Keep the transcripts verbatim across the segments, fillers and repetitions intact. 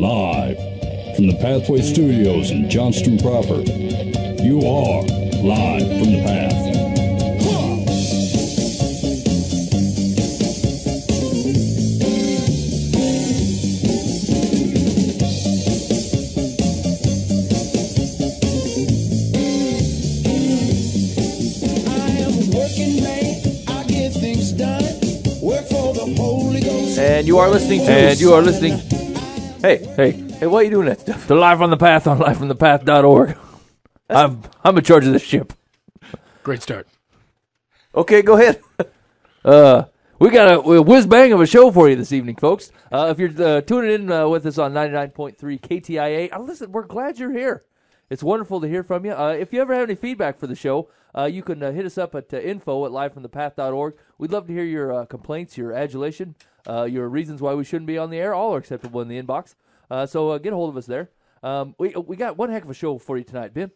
Live from the Pathway Studios in Johnston proper. You are live from the Path. And you are listening to... And you are listening... Hey, Hey, hey, why are you doing that stuff? to Live on the Path on live from the path dot org. I'm, I'm in charge of this ship. Great start. Okay, go ahead. Uh, we got a, a whiz-bang of a show for you this evening, folks. Uh, if you're uh, tuning in uh, with us on ninety-nine point three K T I A, uh, listen, we're glad you're here. It's wonderful to hear from you. Uh, if you ever have any feedback for the show, uh, you can uh, hit us up at uh, info at live from the path dot org. We'd love to hear your uh, complaints, your adulation, uh, your reasons why we shouldn't be on the air. All are acceptable in the inbox. Uh, so uh, get a hold of us there. Um, we we got one heck of a show for you tonight, Ben.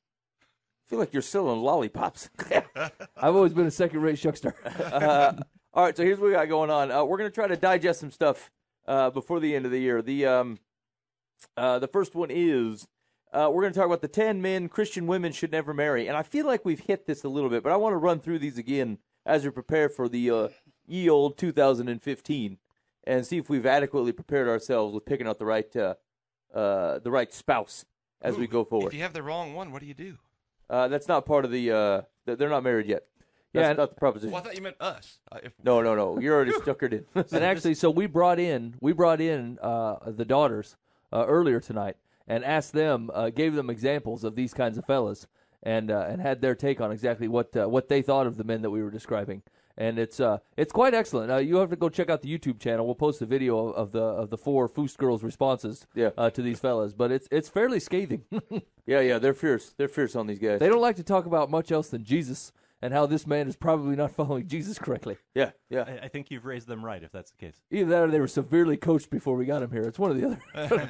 I feel like you're still on lollipops. I've always been a second-rate shuckster. uh, all right, so here's what we got going on. Uh, we're going to try to digest some stuff uh, before the end of the year. The um, uh, the first one is uh, we're going to talk about the ten men Christian women should never marry. And I feel like we've hit this a little bit, but I want to run through these again as we prepare for the uh, ye old two thousand fifteen and see if we've adequately prepared ourselves with picking out the right uh, uh, the right spouse as Ooh, we go forward. If you have the wrong one, what do you do? Uh, that's not part of the. Uh, they're not married yet. That's Yeah, not the proposition. Well, I thought you meant us. Uh, if, No, no, no. You're already stuckered in. And actually, so we brought in we brought in uh, the daughters uh, earlier tonight and asked them, uh, gave them examples of these kinds of fellas, and uh, and had their take on exactly what uh, what they thought of the men that we were describing. And it's uh it's quite excellent. Uh, you have to go check out the YouTube channel. We'll post a video of, of the of the four Foos girls' responses Yeah. uh, to these fellas, but it's it's fairly scathing. Yeah, yeah, they're fierce. They're fierce on these guys. They don't like to talk about much else than Jesus and how this man is probably not following Jesus correctly. Yeah, yeah. I, I think you've raised them right, if that's the case. Either that or they were severely coached before we got him here. It's one or the other.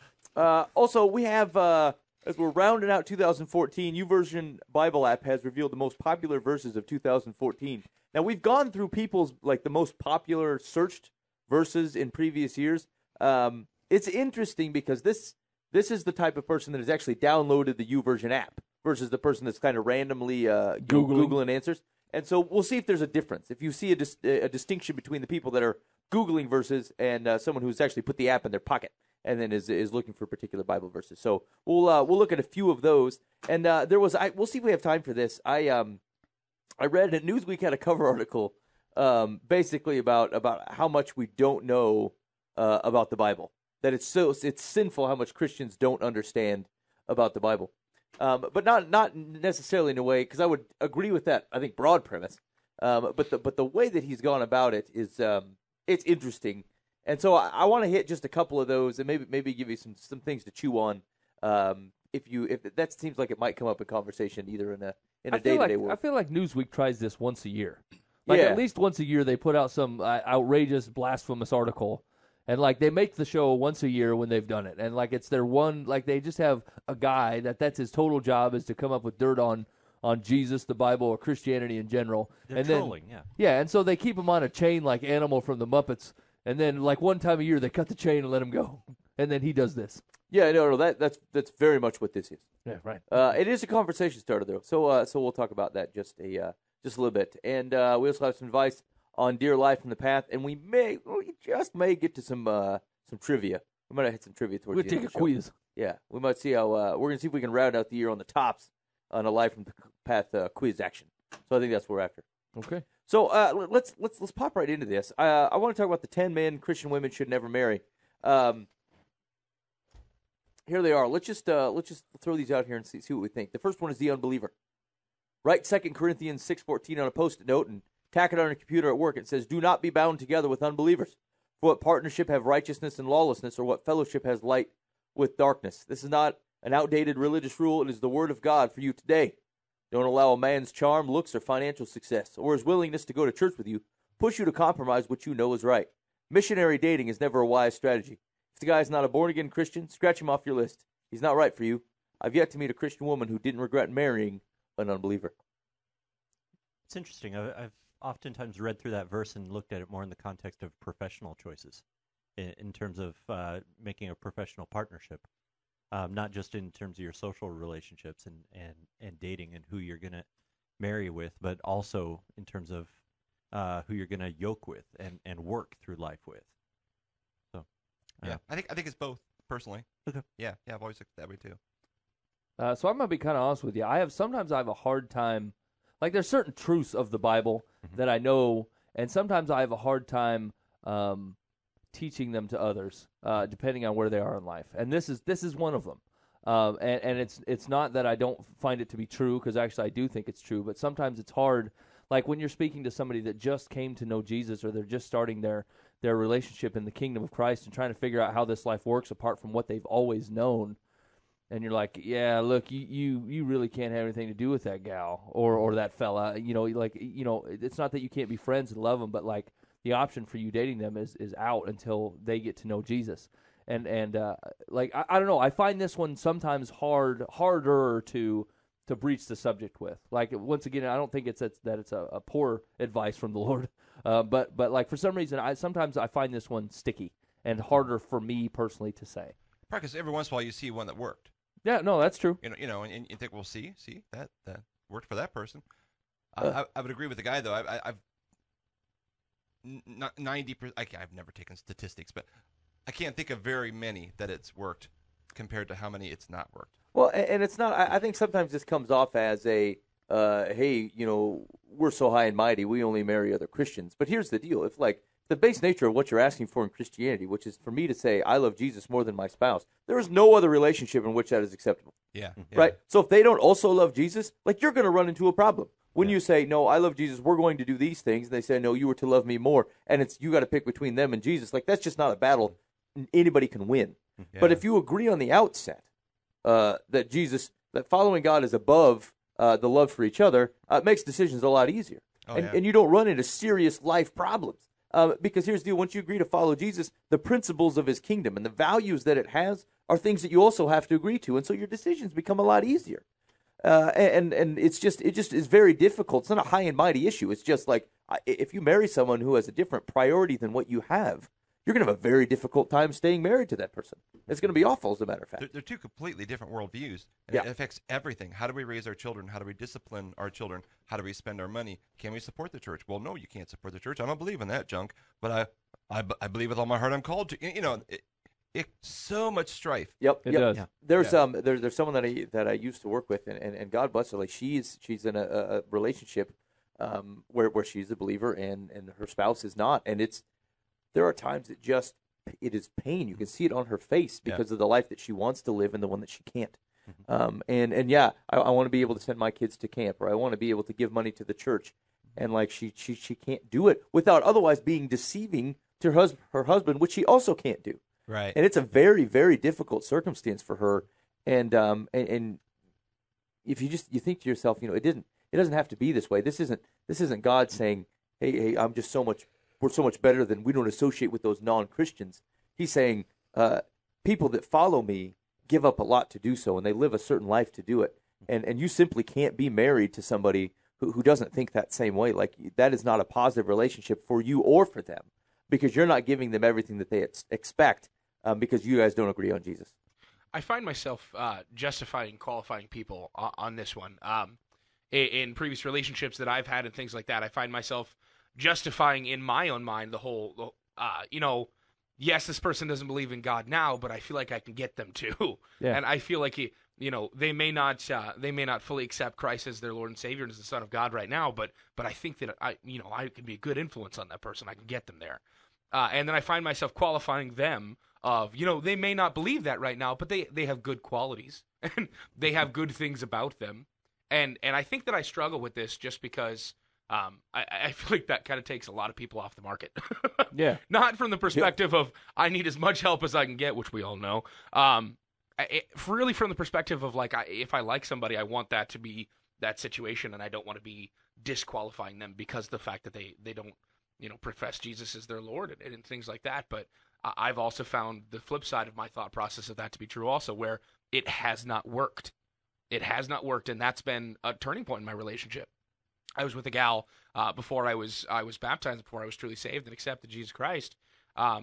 Uh, also, we have, uh, as we're rounding out two thousand fourteen, YouVersion Bible app has revealed the most popular verses of two thousand fourteen. Now, we've gone through people's, like, the most popular searched verses in previous years. Um, it's interesting because this this is the type of person that has actually downloaded the YouVersion app versus the person that's kind of randomly uh, Googling. Googling answers. And so we'll see if there's a difference. If you see a, dis- a distinction between the people that are Googling verses and uh, someone who's actually put the app in their pocket and then is is looking for particular Bible verses. So we'll uh, we'll look at a few of those. And uh, there was I we'll see if we have time for this. I um I read that Newsweek had a cover article um, basically about about how much we don't know uh, about the Bible. That it's so it's sinful how much Christians don't understand about the Bible. Um, but not not necessarily in a way, because I would agree with that, I think, broad premise. Um, but the but the way that he's gone about it is um, it's interesting, and so I, I want to hit just a couple of those and maybe maybe give you some some things to chew on. Um, if you if that seems like it might come up in conversation either in a in a I day feel to like day world. I feel like Newsweek tries this once a year. Like Yeah. at least once a year they put out some uh, outrageous, blasphemous article. And, like, they make the show once a year when they've done it. And, like, it's their one, like, they just have a guy that that's his total job is to come up with dirt on on Jesus, the Bible, or Christianity in general. They're and trolling, then, yeah. Yeah, and so they keep him on a chain like Animal from the Muppets. And then, like, one time a year they cut the chain and let him go. And then he does this. Yeah, no, no, that that's that's very much what this is. Yeah, right. Uh, it is a conversation starter, though. So uh, so we'll talk about that just a uh, just a little bit, and uh, we also have some advice on Dear Life from the Path, and we may we just may get to some uh, some trivia. We might have hit some trivia towards We'll the take end a of the show. quiz. Yeah, we might see how uh, we're gonna see if we can round out the year on the tops on a Life from the Path uh, quiz action. So I think that's what we're after. Okay. So uh, l- let's let's let's pop right into this. Uh, I want to talk about the ten men Christian women should never marry. Um, here they are. Let's just uh, let's just throw these out here and see see what we think. The first one is the unbeliever. Write Second Corinthians six fourteen on a post-it note and tack it on your computer at work. It says, "Do not be bound together with unbelievers. For what partnership have righteousness and lawlessness, or what fellowship has light with darkness?" This is not an outdated religious rule. It is the word of God for you today. Don't allow a man's charm, looks, or financial success, or his willingness to go to church with you, push you to compromise what you know is right. Missionary dating is never a wise strategy. If the guy's not a born-again Christian, scratch him off your list. He's not right for you. I've yet to meet a Christian woman who didn't regret marrying an unbeliever. It's interesting. I've, I've oftentimes read through that verse and looked at it more in the context of professional choices. in, in terms of uh, making a professional partnership, um, not just in terms of your social relationships and, and, and dating and who you're going to marry with, but also in terms of uh, who you're going to yoke with and, and work through life with. So, Yeah, uh, I think I think it's both personally. Okay. Yeah, yeah, I've always looked that way too. Uh, so I'm gonna be kind of honest with you. I have sometimes I have a hard time, like there's certain truths of the Bible Mhm. that I know, and sometimes I have a hard time um, teaching them to others, uh, depending on where they are in life. And this is this is one of them. Um, and, and it's it's not that I don't find it to be true, because actually I do think it's true. But sometimes it's hard, like when you're speaking to somebody that just came to know Jesus, or they're just starting their their relationship in the kingdom of Christ and trying to figure out how this life works apart from what they've always known. And you're like, yeah, look, you, you, you really can't have anything to do with that gal or, or that fella. You know, like, you know, it's not that you can't be friends and love them, but like the option for you dating them is, is out until they get to know Jesus. And and uh, like I, I don't know, I find this one sometimes hard harder to to breach the subject with. Like once again, I don't think it's, it's that it's a, a poor advice from the Lord, uh, but but like for some reason, I sometimes I find this one sticky and harder for me personally to say. Probably because every once in a while you see one that worked. Yeah, no, that's true. You know, you know, and, and you think, well, see, see, that that worked for that person. Uh, I, I, I would agree with the guy though. I, I, I've ninety percent. I've never taken statistics, but I can't think of very many that it's worked compared to how many it's not worked. Well, and, and it's not. I, I think sometimes this comes off as a, uh, hey, you know, we're so high and mighty, we only marry other Christians. But here's the deal: if like the base nature of what you're asking for in Christianity, which is for me to say I love Jesus more than my spouse, there is no other relationship in which that is acceptable. Yeah, yeah. Right? So if they don't also love Jesus, like you're going to run into a problem. When Yeah. you say, no, I love Jesus, we're going to do these things, and they say, no, you were to love me more, and it's you got to pick between them and Jesus, like that's just not a battle anybody can win. Yeah. But if you agree on the outset uh, that Jesus, that following God is above uh, the love for each other, uh, it makes decisions a lot easier. Oh, and, yeah. and you don't run into serious life problems. Uh, because here's the deal, once you agree to follow Jesus, the principles of his kingdom and the values that it has are things that you also have to agree to, and so your decisions become a lot easier. Uh, and and it's just it just is very difficult. It's not a high and mighty issue. It's just like I- if you marry someone who has a different priority than what you have, you're going to have a very difficult time staying married to that person. It's going to be awful, as a matter of fact. They're, they're two completely different worldviews. And Yeah. It affects everything. How do we raise our children? How do we discipline our children? How do we spend our money? Can we support the church? Well, no, you can't support the church. I don't believe in that junk, but I, I, b- I believe with all my heart I'm called to. You you know, it, it, so much strife. Yep, It yep. does. Yeah. There's Yeah. um there's there's someone that I that I used to work with, and, and, and God bless her. Like she's she's in a, a relationship um where where she's a believer and and her spouse is not, and it's there are times it just it is pain. You can see it on her face Yeah. because of the life that she wants to live and the one that she can't. Um and and yeah, I, I want to be able to send my kids to camp, or I want to be able to give money to the church, and like she she she can't do it without otherwise being deceiving to her hus- her husband, which she also can't do. Right. And it's a very, very difficult circumstance for her. And um, and, and if you just you think to yourself, you know, it didn't, it doesn't have to be this way. This isn't, this isn't God saying, hey, hey, I'm just so much, we're so much better than we don't associate with those non-Christians. He's saying, uh, people that follow me give up a lot to do so, and they live a certain life to do it. And and you simply can't be married to somebody who who doesn't think that same way. Like that is not a positive relationship for you or for them, because you're not giving them everything that they ex- expect. Um, because you guys don't agree on Jesus. I find myself uh, justifying qualifying people on, on this one. Um, in, in previous relationships that I've had and things like that, I find myself justifying in my own mind the whole, uh, you know, yes, this person doesn't believe in God now, but I feel like I can get them to. Yeah. And I feel like, he, you know, they may not uh, they may not fully accept Christ as their Lord and Savior and as the Son of God right now, but but I think that I, you know, I can be a good influence on that person. I can get them there. Uh, and then I find myself qualifying them of, you know, they may not believe that right now, but they, they have good qualities and they have good things about them. And and I think that I struggle with this just because um, I, I feel like that kind of takes a lot of people off the market. Yeah. Not from the perspective of I need as much help as I can get, which we all know. Um, I- it, really from the perspective of like, I, if I like somebody, I want that to be that situation, and I don't want to be disqualifying them because of the fact that they, they don't, you know, profess Jesus as their Lord and, and things like that. But I- I've also found the flip side of my thought process of that to be true also, where it has not worked. It has not worked, and that's been a turning point in my relationship. I was with a gal uh, before I was I was baptized, before I was truly saved and accepted Jesus Christ. Um,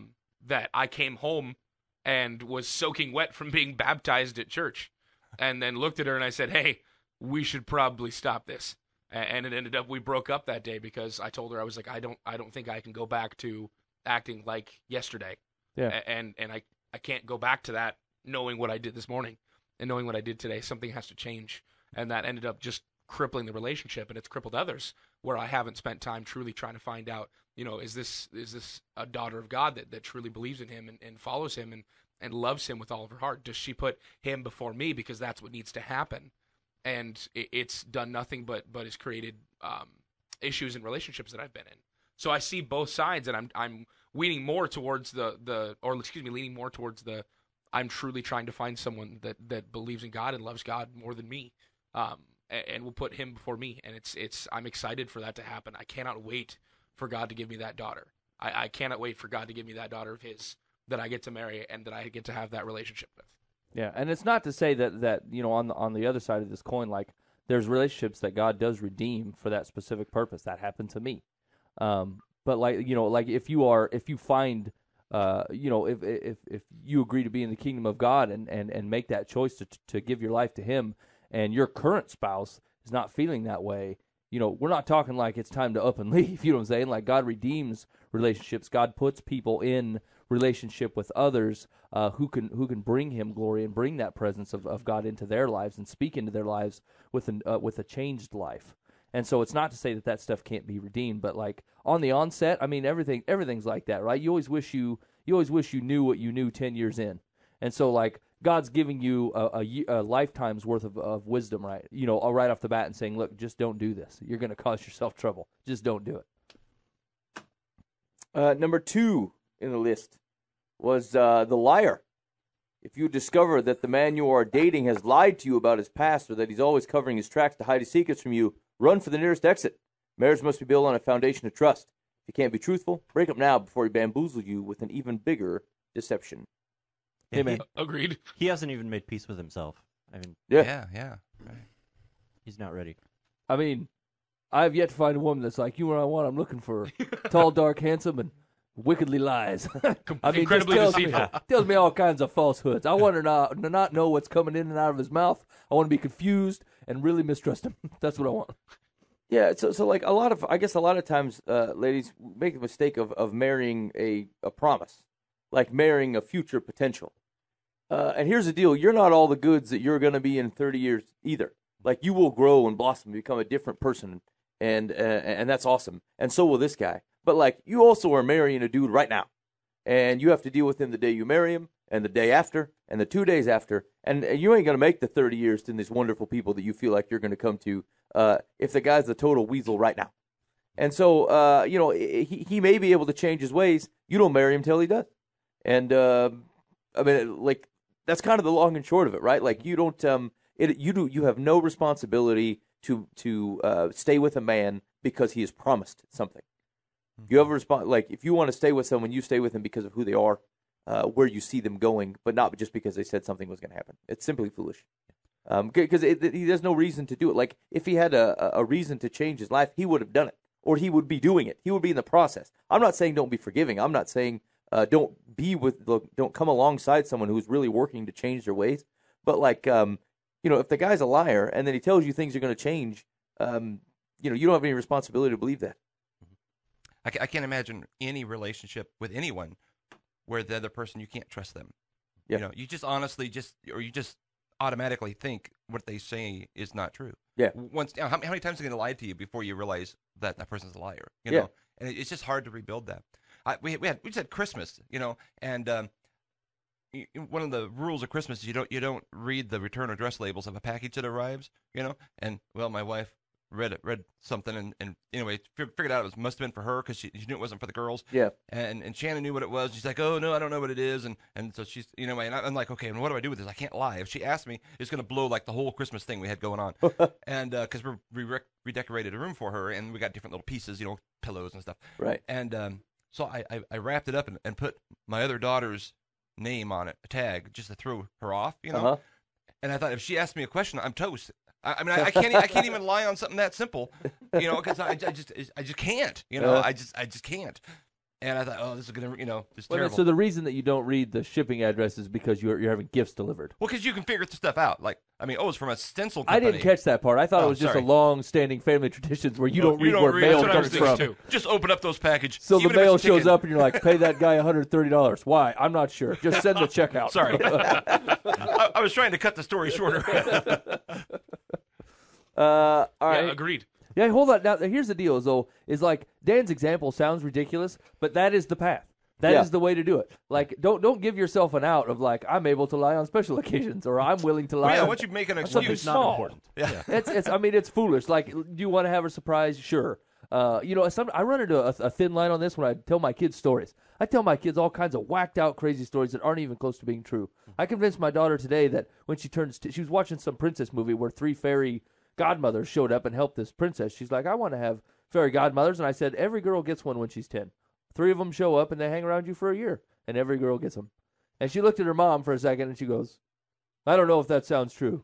that I came home and was soaking wet from being baptized at church, and then looked at her and I said, hey, we should probably stop this. And it ended up we broke up that day because I told her, I was like, I don't I don't think I can go back to acting like yesterday. Yeah. And and I, I can't go back to that knowing what I did this morning and knowing what I did today. Something has to change. And that ended up just crippling the relationship, and it's crippled others where I haven't spent time truly trying to find out, you know, is this is this a daughter of God that, that truly believes in him and, and follows him and, and loves him with all of her heart? Does she put him before me because that's what needs to happen? And it, it's done nothing but but has created um, issues in relationships that I've been in. So I see both sides, and I'm I'm leaning more towards the, the or excuse me, leaning more towards the I'm truly trying to find someone that, that believes in God and loves God more than me, um, and, and will put him before me. And it's it's I'm excited for that to happen. I cannot wait for God to give me that daughter. I, I cannot wait for God to give me that daughter of his that I get to marry and that I get to have that relationship with. Yeah, and it's not to say that, that you know on the on the other side of this coin, like there's relationships that God does redeem for that specific purpose. That happened to me, um, but like you know, like if you are if you find, uh, you know, if if if you agree to be in the kingdom of God and, and, and make that choice to to give your life to Him, and your current spouse is not feeling that way, you know, we're not talking like it's time to up and leave. You know what I'm saying? Like God redeems relationships. God puts people in relationship with others uh, who can who can bring Him glory and bring that presence of, of God into their lives and speak into their lives with an uh, with a changed life. And so it's not to say that that stuff can't be redeemed, but like on the onset, I mean everything everything's like that, right? You always wish you you always wish you knew what you knew ten years in, and so like God's giving you a, a, a lifetime's worth of, of wisdom, right? You know, right off the bat, and saying, look, just don't do this. You're going to cause yourself trouble. Just don't do it. Uh, number two in the list was uh, the liar. If you discover that the man you are dating has lied to you about his past or that he's always covering his tracks to hide his secrets from you, run for the nearest exit. Marriage must be built on a foundation of trust. If you can't be truthful, break up now before he bamboozles you with an even bigger deception. Yeah, Amen. he, Agreed. he hasn't even made peace with himself. I mean, Yeah. Yeah, yeah. Right. he's not ready. I mean, I've yet to find a woman that's like, you know what I want? I'm looking for tall, dark, handsome, and wickedly lies. I mean, Incredibly just tells me, deceitful. tells me all kinds of falsehoods. I want to not, to not know what's coming in and out of his mouth. I want to be confused and really mistrust him. That's what I want. Yeah, so so like a lot of, I guess a lot of times, uh, ladies make the mistake of, of marrying a, a promise, like marrying a future potential. Uh, and here's the deal: you're not all the goods that you're going to be in thirty years either. Like you will grow and blossom, become a different person, and uh, and that's awesome. And so will this guy. But like you also are marrying a dude right now, and you have to deal with him the day you marry him, and the day after, and the two days after, and you ain't going to make the thirty years to these wonderful people that you feel like you're going to come to uh, if the guy's a total weasel right now. And so, uh, you know, he he may be able to change his ways. You don't marry him till he does. And uh, I mean, like that's kind of the long and short of it, right? Like you don't, um, it you do you have no responsibility to to uh, stay with a man because he has promised something. You have a response, like if you want to stay with someone, you stay with them because of who they are, uh, where you see them going, but not just because they said something was going to happen. It's simply foolish. Um, because there's no reason to do it. Like if he had a, a reason to change his life, he would have done it, or he would be doing it. He would be in the process. I'm not saying don't be forgiving. I'm not saying uh, don't be with, don't come alongside someone who's really working to change their ways. But like, um, you know, if the guy's a liar and then he tells you things are going to change, um, you know, you don't have any responsibility to believe that. I, ca- I can't imagine any relationship with anyone where the other person, you can't trust them. Yeah. You know, you just honestly just, or you just automatically think what they say is not true. Yeah. Once, you know, how, how many times are they going to lie to you before you realize that that person's a liar? You Yeah. know, and it, it's just hard to rebuild that. I, we we had we just had Christmas, you know, and um, y- one of the rules of Christmas is you don't you don't read the return address labels of a package that arrives, you know. And well, my wife read it, read something, and, and anyway, f- figured out it was must have been for her because she, she knew it wasn't for the girls. Yeah. And and Shannon knew what it was. She's like, oh no, I don't know what it is. And and so she's, you know, and I'm like, okay, and what do I do with this? I can't lie. If she asked me, it's going to blow like the whole Christmas thing we had going on. And because we're we re- redecorated a room for her, and we got different little pieces, you know, pillows and stuff. Right. And um, so I, I I wrapped it up and, and put my other daughter's name on it, a tag, just to throw her off, you know. Uh-huh. And I thought if she asked me a question, I'm toast. I, I mean, I, I can't. I can't even lie on something that simple, you know, because I, I just, I just can't, you know. Uh. I just, I just can't. And I thought, oh, this is gonna, you know, this is Well, terrible. so the reason that you don't read the shipping address is because you're you're having gifts delivered. Well, because you can figure the stuff out. Like, I mean, oh, it's from a stencil I company. didn't catch that part. I thought Oh, it was just sorry. a long-standing family traditions where you No, don't read where read- mail that's what I was comes thinking, from. too. Just open up those packages. So even the if mail it's shows chicken. up and you're like, pay that guy one hundred thirty dollars. Why? I'm not sure. Just send the check out. Sorry. I, I was trying to cut the story shorter. Uh, all right. Yeah, agreed. Yeah, hold on. Now, here's the deal, though, is like Dan's example sounds ridiculous, but that is the path. That is Yeah. the way to do it. Like, don't don't give yourself an out of like I'm able to lie on special occasions or I'm willing to lie. Well, yeah, on- once you make an on something excuse, small. Yeah. It's it's. I mean, it's foolish. Like, do you want to have a surprise? Sure. Uh, you know, some I run into a, a thin line on this when I tell my kids stories. I tell my kids all kinds of whacked out, crazy stories that aren't even close to being true. I convinced my daughter today that when she turns, t- she was watching some princess movie where three fairy godmothers showed up and helped this princess. She's like, I want to have fairy godmothers, and I said every girl gets one when she's ten. Three of them show up and they hang around you for a year, and every girl gets them. And she looked at her mom for a second and she goes, I don't know if that sounds true.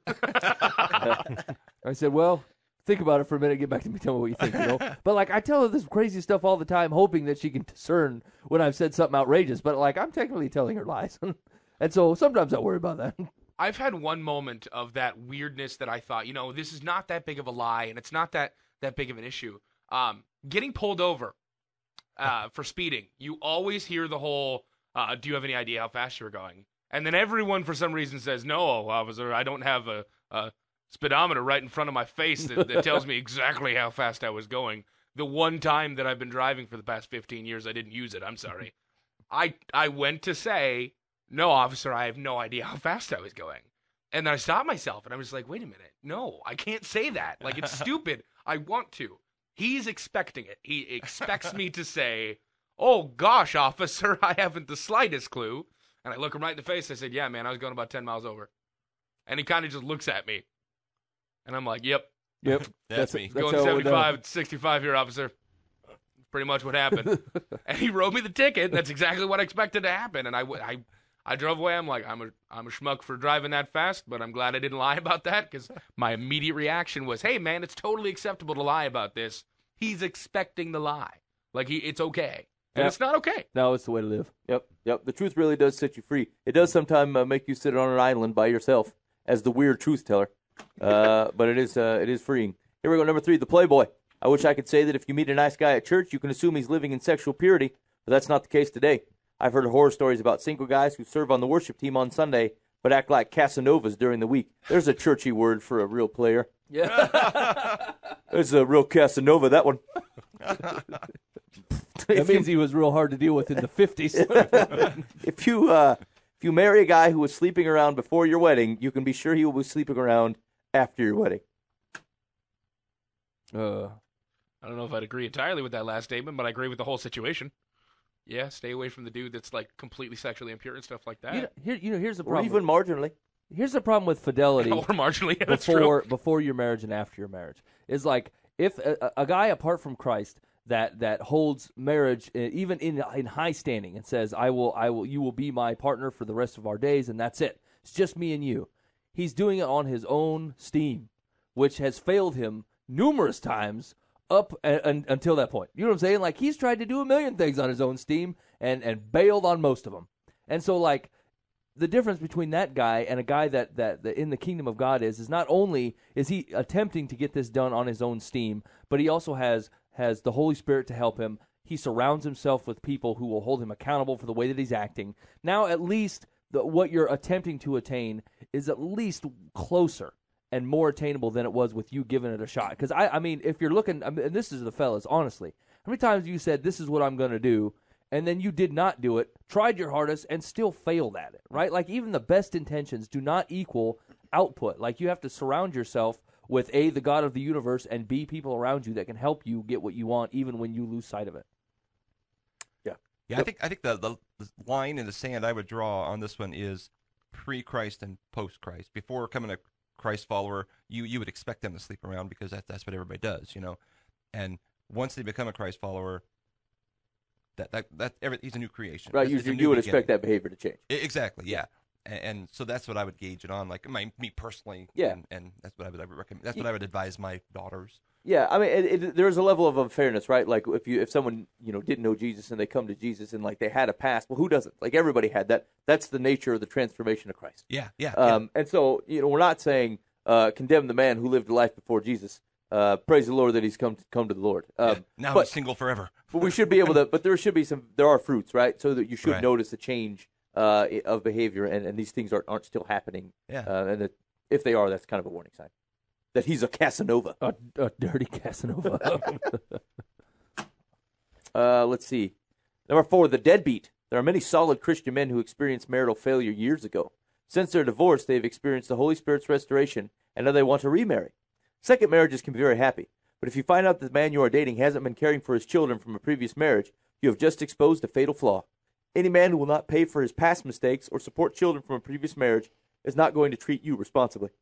I said, well, think about it for a minute. Get back to me. Tell me what you think. You know. But like, I tell her this crazy stuff all the time, hoping that she can discern when I've said something outrageous. But like, I'm technically telling her lies, and so sometimes I worry about that. I've had one moment of that weirdness that I thought, you know, this is not that big of a lie, and it's not that that big of an issue. Um, getting pulled over uh, for speeding, you always hear the whole, uh, do you have any idea how fast you were going? And then everyone, for some reason, says, no, officer, I don't have a, a speedometer right in front of my face that, that tells me exactly how fast I was going. The one time that I've been driving for the past fifteen years, I didn't use it. I'm sorry. I I went to say, no, officer, I have no idea how fast I was going. And then I stopped myself, and I was like, wait a minute. No, I can't say that. Like, it's stupid. I want to. He's expecting it. He expects me to say, oh, gosh, officer, I haven't the slightest clue. And I look him right in the face. I said, yeah, man, I was going about ten miles over. And he kind of just looks at me. And I'm like, yep. Yep, That's me. That's Going how it would, uh, seventy-five, sixty-five here, officer. Pretty much what happened. And he wrote me the ticket. And that's exactly what I expected to happen. And I, I, I drove away. I'm like, I'm a, I'm a schmuck for driving that fast, but I'm glad I didn't lie about that because my immediate reaction was, hey, man, it's totally acceptable to lie about this. He's expecting the lie. Like, he, it's okay. And Yep. it's not okay. No, it's the way to live. Yep, yep. The truth really does set you free. It does sometimes uh, make you sit on an island by yourself as the weird truth teller, uh, but it is uh, it is freeing. Here we go, number three, the Playboy. I wish I could say that if you meet a nice guy at church, you can assume he's living in sexual purity, but that's not the case today. I've heard horror stories about single guys who serve on the worship team on Sunday, but act like Casanovas during the week. There's a churchy word for a real player. Yeah, There's a real Casanova, that one. that means he was real hard to deal with in the fifties. If you uh, if you marry a guy who was sleeping around before your wedding, you can be sure he will be sleeping around after your wedding. uh, I don't know if I'd agree entirely with that last statement, but I agree with the whole situation. Yeah, stay away from the dude that's like completely sexually impure and stuff like that. you know, here, you know, here's the Or problem. even marginally. Here's the problem with fidelity. or marginally, yeah, that's before true. before your marriage and after your marriage is like if a, a guy apart from Christ that that holds marriage uh, even in in high standing and says I will I will you will be my partner for the rest of our days and that's it. It's just me and you. He's doing it on his own steam, which has failed him numerous times up a, a, until that point. You know what I'm saying? Like he's tried to do a million things on his own steam and and bailed on most of them. And so like the difference between that guy and a guy that, that, that in the kingdom of God is, is not only is he attempting to get this done on his own steam, but he also has, has the Holy Spirit to help him. He surrounds himself with people who will hold him accountable for the way that he's acting. Now, at least the, what you're attempting to attain is at least closer and more attainable than it was with you giving it a shot. Because, I, I mean, if you're looking, I mean, and this is the fellas, honestly, how many times have you said, this is what I'm going to do, and then you did not do it, tried your hardest, and still failed at it, right? Like, even the best intentions do not equal output. Like, you have to surround yourself with, A, the God of the universe, and B, people around you that can help you get what you want, even when you lose sight of it. Yeah, I think I think the, the the line in the sand I would draw on this one is pre-Christ and post-Christ. Before becoming a Christ follower, you you would expect them to sleep around because that that's what everybody does, you know. And once they become a Christ follower, that that that every, he's a new creation. Right, It's- you, it's a you new would beginning. expect that behavior to change. I- Exactly, yeah. And, and so that's what I would gauge it on, like my me personally. Yeah. And, and that's what I would, I would recommend. That's what I would advise my daughters. Yeah, I mean, it, it, there's a level of unfairness, right? Like if you if someone you know didn't know Jesus and they come to Jesus and like they had a past, well, who doesn't? Like everybody had that. That's the nature of the transformation of Christ. Yeah, yeah. Um, and so you know, we're not saying uh, condemn the man who lived a life before Jesus. Uh, praise the Lord that he's come to, come to the Lord. Um, yeah. Now but, he's single forever. but we should be able to. But there should be some. There are fruits, right? So that you should Right. notice a change uh, of behavior, and, and these things aren't aren't still happening. Yeah. Uh, and that if they are, that's kind of a warning sign that he's a Casanova. A, a dirty Casanova. Uh, let's see. Number four, the deadbeat. There are many solid Christian men who experienced marital failure years ago. Since their divorce, they've experienced the Holy Spirit's restoration, and now they want to remarry. Second marriages can be very happy, but if you find out that the man you are dating hasn't been caring for his children from a previous marriage, you have just exposed a fatal flaw. Any man who will not pay for his past mistakes or support children from a previous marriage is not going to treat you responsibly.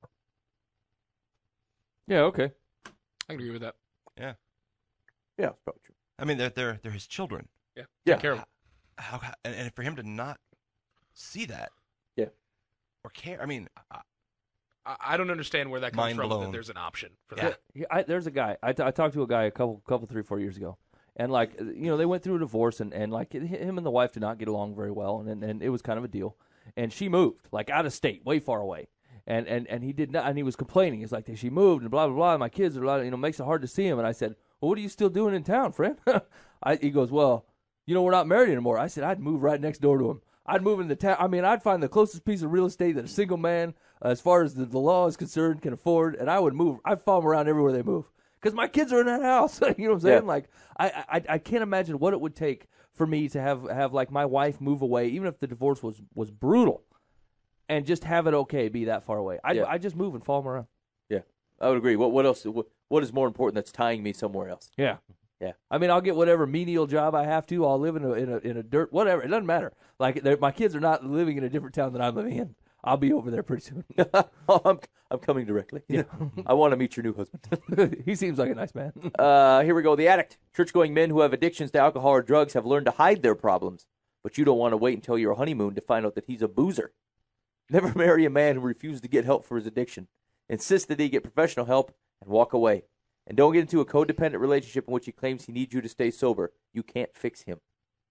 Yeah, okay. I agree with that. Yeah. Yeah, it's probably true. I mean, they're they're they're his children. Yeah. Yeah. Take care of 'em. How, how and, and for him to not see that, Yeah. or care. I mean, I, I, I don't understand where that comes Mind from. blown. That there's an option for Yeah. that. Yeah, I, there's a guy. I, t- I talked to a guy a couple, couple, three, four years ago, and like, you know, they went through a divorce, and, and like, him and the wife did not get along very well, and, and and it was kind of a deal. And she moved, like, out of state, way far away, and and and he did not, and he was complaining. He's like, she moved, and blah blah blah. And my kids are, a lot of, you know, makes it hard to see him. And I said, well, what are you still doing in town, friend? I, he goes, well, you know, we're not married anymore. I said, I'd move right next door to him. I'd move into town. I mean, I'd find the closest piece of real estate that a single man, uh, as far as the, the law is concerned, can afford, and I would move. I'd follow them around everywhere they move because my kids are in that house. You know what I'm saying? Yeah. Like, I, I I can't imagine what it would take for me to have, have like my wife move away, even if the divorce was, was brutal, and just have it okay be that far away. I Yeah. I just move and follow them around. Yeah, I would agree. What what else? What, what is more important that's tying me somewhere else? Yeah. Yeah. I mean, I'll get whatever menial job I have to. I'll live in a in a, in a dirt, whatever. It doesn't matter. Like, they're- my kids are not living in a different town than I'm living in. I'll be over there pretty soon. oh, I'm I'm coming directly. Yeah. I want to meet your new husband. He seems like a nice man. Uh, here we go. The addict. Church-going men who have addictions to alcohol or drugs have learned to hide their problems, but you don't want to wait until your honeymoon to find out that he's a boozer. Never marry a man who refuses to get help for his addiction. Insist that he get professional help and walk away. And don't get into a codependent relationship in which he claims he needs you to stay sober. You can't fix him.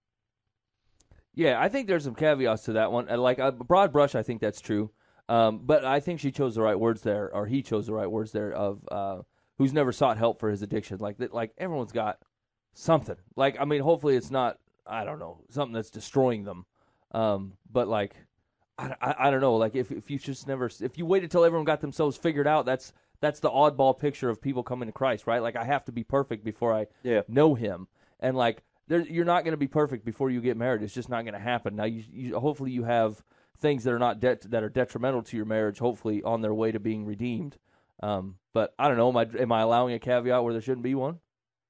Yeah, I think there's some caveats to that one. And like a broad brush, I think that's true. Um, but I think she chose the right words there, or he chose the right words there. Of uh, who's never sought help for his addiction. Like that, like everyone's got something. Like, I mean, hopefully it's not, I don't know, something that's destroying them. Um, but like, I, I, I don't know. Like if if you just never, if you wait until everyone got themselves figured out, that's that's the oddball picture of people coming to Christ, right? Like, I have to be perfect before I Yeah. know Him, and like. There, you're not going to be perfect before you get married. It's just not going to happen. Now, you, you hopefully you have things that are not det- that are detrimental to your marriage. Hopefully, on their way to being redeemed. Um, but I don't know. Am I am I allowing a caveat where there shouldn't be one?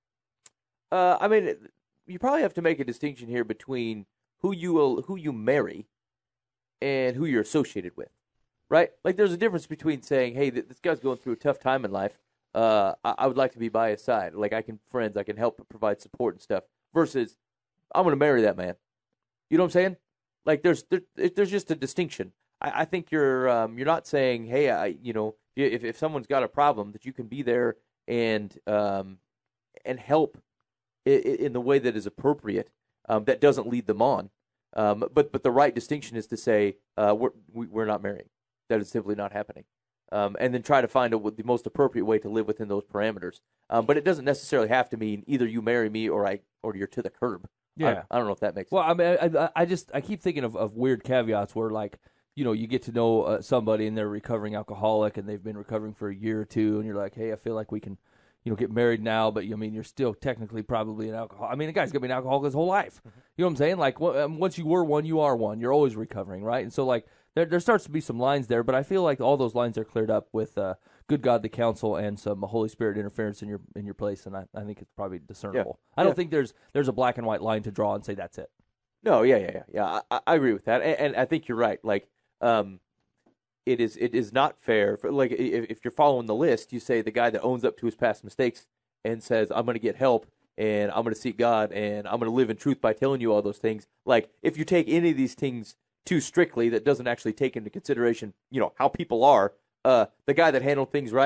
Uh, I mean, you probably have to make a distinction here between who you will, who you marry and who you're associated with, right? Like, there's a difference between saying, "Hey, th- this guy's going through a tough time in life. Uh, I-, I would like to be by his side. Like, I can friends, I can help provide support and stuff." Versus, I'm going to marry that man. You know what I'm saying? Like, there's there, there's just a distinction. I, I think you're um, you're not saying, hey, I you know, if if someone's got a problem, that you can be there and um and help in, in the way that is appropriate, um, that doesn't lead them on. Um, but but the right distinction is to say, uh, we're we, we're not marrying. That is simply not happening. Um, and then try to find a, the most appropriate way to live within those parameters. Um, but it doesn't necessarily have to mean either you marry me or I or you're to the curb. Yeah. I, I don't know if that makes Well, sense. I mean, I, I- I just I keep thinking of, of weird caveats where, like, you know, you get to know uh, somebody and they're a recovering alcoholic and they've been recovering for a year or two, and you're like, hey, I feel like we can, you know, get married now, but I mean, you're still technically probably an alcoholic. I mean, the guy's gonna be an alcoholic his whole life. Mm-hmm. You know what I'm saying? Like, wh- um, once you were one, you are one. You're always recovering, right? And so, like, there there starts to be some lines there, but I feel like all those lines are cleared up with uh, good godly counsel and some Holy Spirit interference in your in your place, and I, I think it's probably discernible. I don't Yeah. think there's there's a black and white line to draw and say that's it. No, yeah, yeah, yeah, yeah. I, I agree with that, and, and I think you're right. Like, um, it is it is not fair. For, like, if, if you're following the list, you say the guy that owns up to his past mistakes and says, "I'm going to get help and I'm going to seek God and I'm going to live in truth by telling you all those things." Like, if you take any of these things too strictly, that doesn't actually take into consideration, you know, how people are. Uh, the guy that handled things right,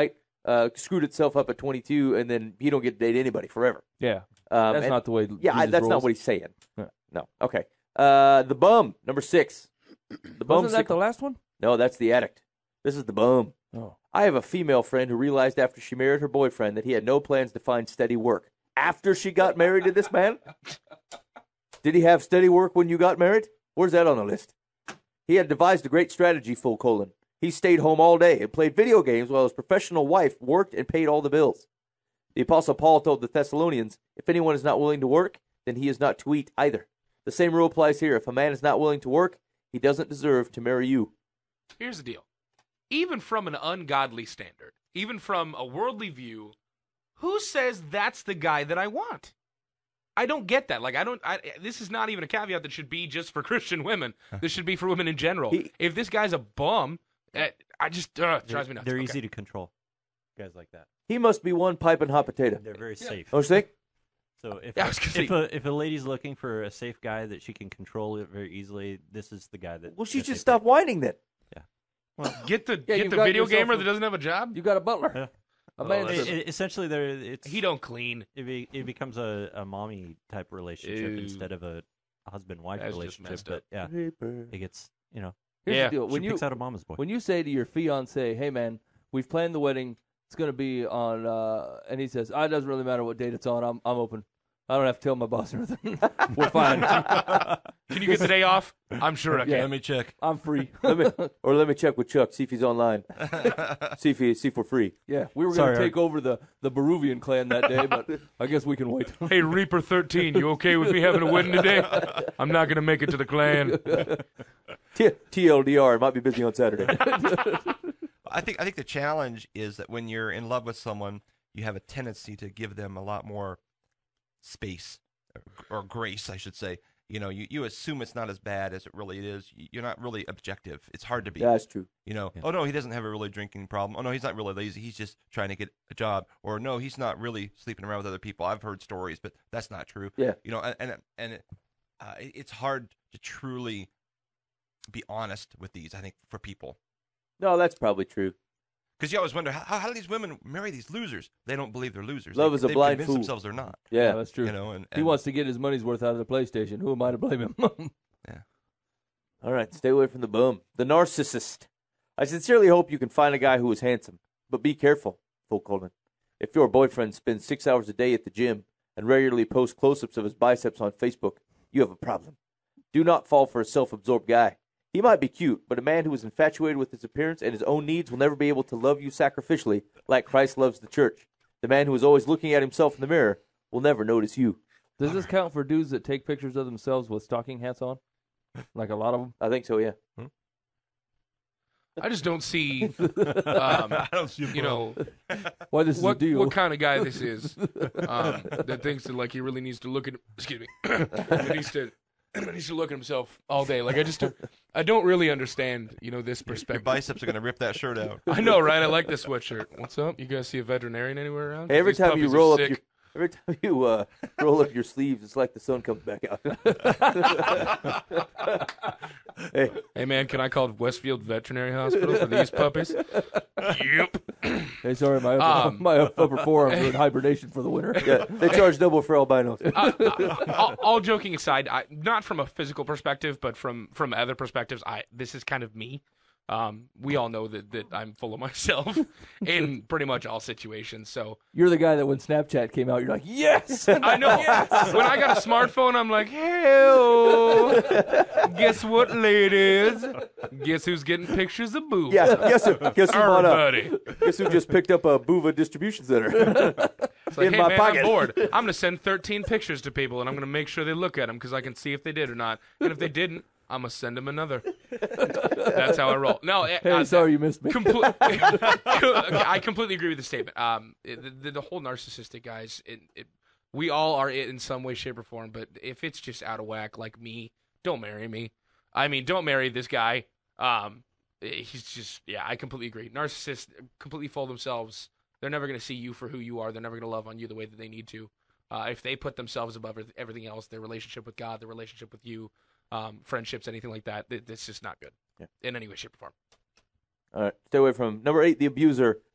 uh, screwed itself up at twenty-two, and then he don't get to date anybody forever. Yeah, Um, that's and- not the way. Yeah, I, Jesus that's not rolls. what he's saying. Yeah. No. Okay. Uh, the bum, number six. The bum. Wasn't that sick- the last one? no, that's the addict. This is the bum. Oh, I have a female friend who realized after she married her boyfriend that he had no plans to find steady work. After she got married to this man? Did he have steady work when you got married? Where's that on the list? He had devised a great strategy, full colon. He stayed home all day and played video games while his professional wife worked and paid all the bills. The Apostle Paul told the Thessalonians, if anyone is not willing to work, then he is not to eat either. The same rule applies here. If a man is not willing to work, he doesn't deserve to marry you. Here's the deal. Even from an ungodly standard, even from a worldly view, who says that's the guy that I want? I don't get that. Like, I don't, I, this is not even a caveat that should be just for Christian women. This should be for women in general. He- if this guy's a bum, eh, I just, uh, it drives me nuts. They're Okay. easy to control. Guys like that. He must be one piping hot potato. They're very safe. Don't you think? So if Yeah, I was gonna if say- a if a lady's looking for a safe guy that she can control it very easily, this is the guy that. Well, she that just they stop pick. whining then. Get the, Yeah, get you've the got video yourself gamer a- that doesn't have a job. you got a butler. Yeah. A man. that's- It- it- essentially, there it's He don't clean. it, be, it becomes a, a mommy type relationship Ew. instead of a husband wife That's just relationship. messed But up. yeah, it gets you know Here's Yeah. the deal. she When you picks out a mama's boy. when you say to your fiance, "Hey, man, we've planned the wedding. It's going to be on," uh, and he says, "Ah, it doesn't really matter what date it's on. I'm I'm open. I don't have to tell my boss or anything. We're fine. Can you get the day off? I'm sure I can. Yeah. Let me check. I'm free." Let me, or let me check with Chuck, see if he's online. see if he, see if we're free. Yeah, we were going Sorry, to Art. take over the the Baruvian clan that day, but I guess we can wait. Hey, Reaper thirteen, you okay with me having a wedding today? I'm not going to make it to the clan. T- T L D R, might be busy on Saturday. I think I think the challenge is that when you're in love with someone, you have a tendency to give them a lot more space or, or grace, I should say. You know, you, you assume it's not as bad as it really is. You- You're not really objective. It's hard to be. Yeah, that's true. You know, Yeah. oh no, he doesn't have a really drinking problem. Oh no, he's not really lazy. He's just trying to get a job. Or no, he's not really sleeping around with other people. I've heard stories, but that's not true. Yeah. You know, and and, and it, uh, it- it's hard to truly be honest with these. I think for people. No, that's probably true. Because you always wonder, how, how do these women marry these losers? They don't believe they're losers. Love they, is a they've blind convinced fool. themselves they're not. Yeah, Yeah. that's true. You know, and, He and wants to get his money's worth out of the PlayStation. Who am I to blame him? All right, stay away from the bum. The narcissist. I sincerely hope you can find a guy who is handsome, but be careful, full colon. If your boyfriend spends six hours a day at the gym and regularly posts close-ups of his biceps on Facebook, you have a problem. Do not fall for a self-absorbed guy. He might be cute, but a man who is infatuated with his appearance and his own needs will never be able to love you sacrificially like Christ loves the church. The man who is always looking at himself in the mirror will never notice you. Does this count for dudes that take pictures of themselves with stocking hats on? Like a lot of them. I think so, yeah. I just don't see, um, I don't see a you know, Why this is what a deal? what kind of guy this is um, that thinks that like he really needs to look at excuse me that needs to that needs to look at himself all day. Like I just don't, I don't really understand you know this Your perspective. biceps are going to rip that shirt out. I know, right? I like this sweatshirt. What's up? You guys see a veterinarian anywhere around? Hey, every These time you puppies are roll up sick. your every time you uh, roll up your sleeves, it's like the sun comes back out. hey, Hey man, can I call Westfield Veterinary Hospital for these puppies? Yep. Hey, sorry, my upper, Um, my upper forearms are in hibernation for the winter. yeah, they charge double for albinos. uh, uh, all, all joking aside, I, not from a physical perspective, but from from other perspectives, I this is kind of me. Um, we all know that, that I'm full of myself in pretty much all situations. So You're the guy that when Snapchat came out, you're like, yes. I know when I got a smartphone, I'm like, hell, guess what, ladies? Guess who's getting pictures of boobs? Yeah, guess who? Guess who bought up? Everybody. Guess who just picked up a Buva distribution center? It's like, In hey, my man, pocket. I'm bored. I'm going to send thirteen pictures to people, and I'm going to make sure they look at them because I can see if they did or not. And if they didn't, I'm going to send them another. That's how I roll. No, Hey, uh, sorry you missed me. Comple- I completely agree with the statement. Um, it- the, the whole narcissistic guys, it, it, we all are it in some way, shape, or form. But if it's just out of whack, like me, don't marry me. I mean, don't marry this guy. Um, he's just, yeah, I completely agree. Narcissists completely fool themselves. They're never going to see you for who you are. They're never going to love on you the way that they need to. Uh, if they put themselves above everything else, their relationship with God, their relationship with you, um, friendships, anything like that, th- it's just not good Yeah. in any way, shape, or form. All right, stay away from number eight. The abuser.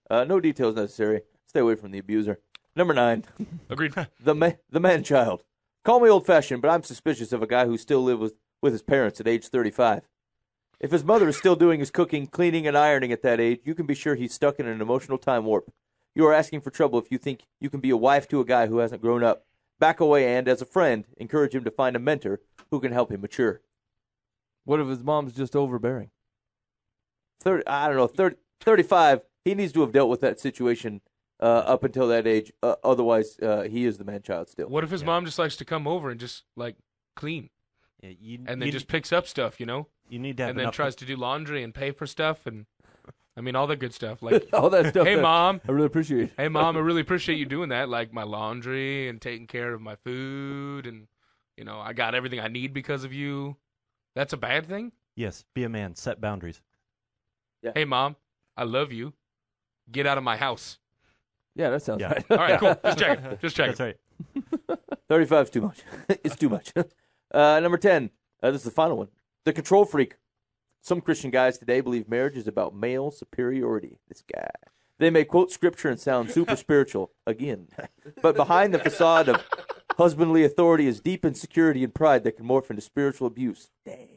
Uh, no details necessary. Stay away from the abuser. Number nine. Agreed. The ma- the man-child. Call me old-fashioned, but I'm suspicious of a guy who still lives with, with his parents at age thirty-five. If his mother is still doing his cooking, cleaning, and ironing at that age, you can be sure he's stuck in an emotional time warp. You are asking for trouble if you think you can be a wife to a guy who hasn't grown up. Back away and, as a friend, encourage him to find a mentor who can help him mature. What if his mom's just overbearing? thirty, I don't know, thirty, thirty-five, he needs to have dealt with that situation uh, up until that age. Uh, otherwise, uh, he is the man-child still. What if his mom just likes to come over and just like clean, Yeah, you, and then you, just picks up stuff, you know, you need to have and then enough tries to do laundry and pay for stuff, and I mean all the good stuff. Like, All that stuff. hey that mom, I really appreciate it. hey mom, I really appreciate you doing that, like my laundry and taking care of my food, and you know I got everything I need because of you. That's a bad thing. Yes, be a man. Set boundaries. Hey mom, I love you. Get out of my house. Yeah, that sounds Yeah. right. All right, cool. Just checking. Just checking. That's right. thirty-five is too much. It's too much. Uh, number ten. Uh, this is the final one. The control freak. Some Christian guys today believe marriage is about male superiority. This guy. They may quote scripture and sound super spiritual, again. But behind the facade of husbandly authority is deep insecurity and pride that can morph into spiritual abuse. Dang.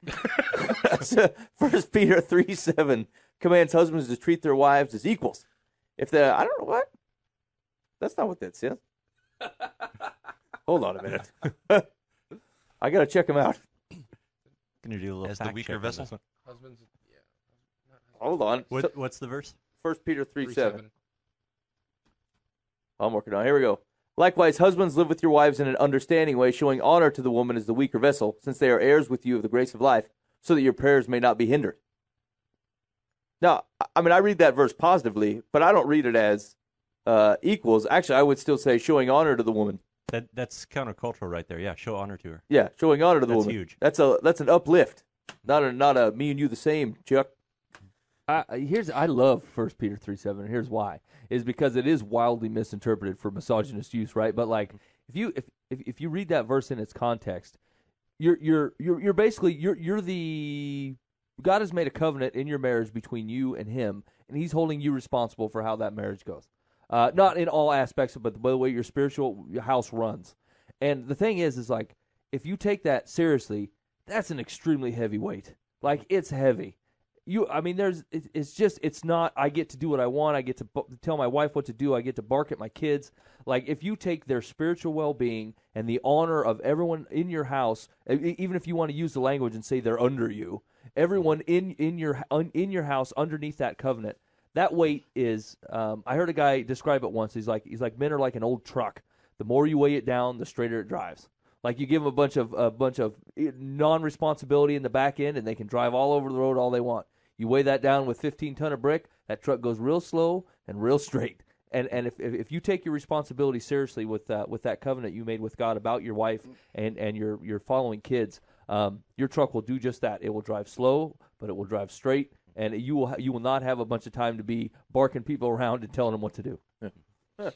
First Peter three seven commands husbands to treat their wives as equals. If the I don't know what. That's not what that says. Hold on a minute. I gotta check them out. Can you do a little As the fact weaker check on vessel? this one? Husbands, yeah. Hold on. What, what's the verse? First Peter three Three seven. seven. I'm working on it. Here we go. Likewise, husbands, live with your wives in an understanding way, showing honor to the woman as the weaker vessel, since they are heirs with you of the grace of life, so that your prayers may not be hindered. Now, I mean, I read that verse positively, but I don't read it as uh, equals. Actually, I would still say showing honor to the woman. That that's countercultural right there. Yeah, show honor to her. Yeah, showing honor to the That's woman. huge. That's a that's an uplift, not a not a me and you the same, Chuck. I, here's I love First Peter three seven. And here's why: is because it is wildly misinterpreted for misogynist use, right? But like, if you if, if if you read that verse in its context, you're you're you're you're basically you're you're the God has made a covenant in your marriage between you and Him, and He's holding you responsible for how that marriage goes. Uh, not in all aspects, but by the way your spiritual house runs. And the thing is, is like if you take that seriously, that's an extremely heavy weight. Like it's heavy. You, I mean, there's, it, it's just, it's not, I get to do what I want. I get to b- tell my wife what to do. I get to bark at my kids. Like, if you take their spiritual well-being and the honor of everyone in your house, e- even if you want to use the language and say they're under you, everyone in, in your, un, in your house underneath that covenant, that weight is, um, I heard a guy describe it once. He's like, he's like, men are like an old truck. The more you weigh it down, the straighter it drives. Like you give them a bunch of, a bunch of non-responsibility in the back end and they can drive all over the road all they want. You weigh that down with fifteen ton of brick, that truck goes real slow and real straight. And and if if, if you take your responsibility seriously with uh, with that covenant you made with God about your wife and, and your, your following kids, um, your truck will do just that. It will drive slow, but it will drive straight, and you will ha- you will not have a bunch of time to be barking people around and telling them what to do. Yeah. Yeah.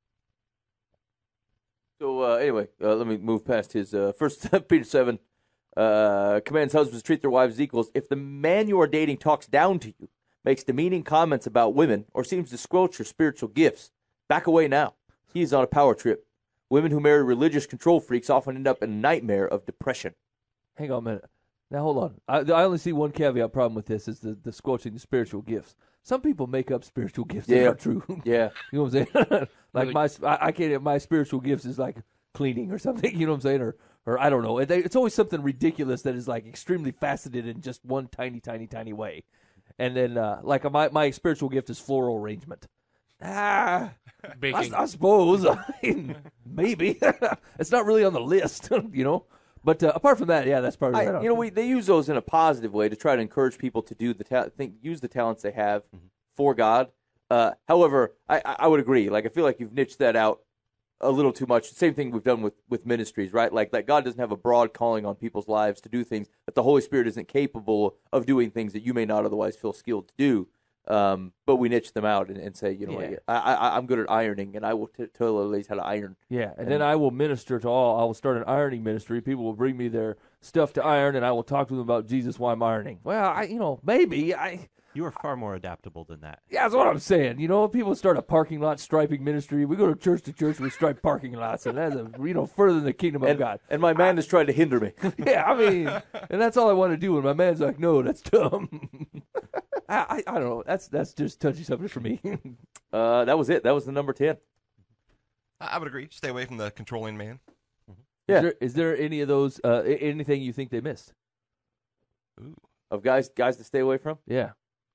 So uh, anyway, uh, let me move past his uh, First Peter seven. Uh, commands husbands to treat their wives as equals. If the man you are dating talks down to you, makes demeaning comments about women, or seems to squelch your spiritual gifts, back away now. He is on a power trip. Women who marry religious control freaks often end up in a nightmare of depression. Hang on a minute. Now hold on. I, I only see one caveat problem with this is the, the squelching the spiritual gifts. Some people make up spiritual gifts that Yeah. are true. Yeah. You know what I'm saying? like Really? my, I, I can't. My spiritual gifts is like cleaning or something. You know what I'm saying? Or, or I don't know. It, it's always something ridiculous that is like extremely faceted in just one tiny, tiny, tiny way. And then, uh, like my my spiritual gift is floral arrangement. Ah, I, Baking. I suppose. I mean, maybe it's not really on the list, you know. But uh, apart from that, yeah, that's probably I, right. you know, we they use those in a positive way to try to encourage people to do the ta- think use the talents they have for God. Uh, however, I, I would agree. Like I feel like you've niched that out a little too much. Same thing we've done with, with ministries, right? Like that God doesn't have a broad calling on people's lives to do things, that the Holy Spirit isn't capable of doing things that you may not otherwise feel skilled to do. Um, but we niche them out and, and say, you know, Yeah. like, I, I, I'm good at ironing, and I will t- tell the ladies how to iron. Yeah, and then I will minister to all. I will start an ironing ministry. People will bring me their, stuff to iron, and I will talk to them about Jesus while I'm ironing. Well, I, you know, maybe I. You are far more adaptable than that. Yeah, that's what I'm saying. You know, people start a parking lot striping ministry. We go to church to church, we stripe parking lots, and that's a, you know further than the kingdom of And, God. and my man is trying to hinder me. Yeah, I mean, and that's all I want to do. And my man's like, "No, that's dumb." I, I I don't know. That's that's just touchy subject for me. uh, that was it. That was the number ten. I I would agree. Stay away from the controlling man. Yeah. Is there, is there any of those? Uh, a- anything you think they missed? Ooh. Of guys, guys to stay away from. Yeah.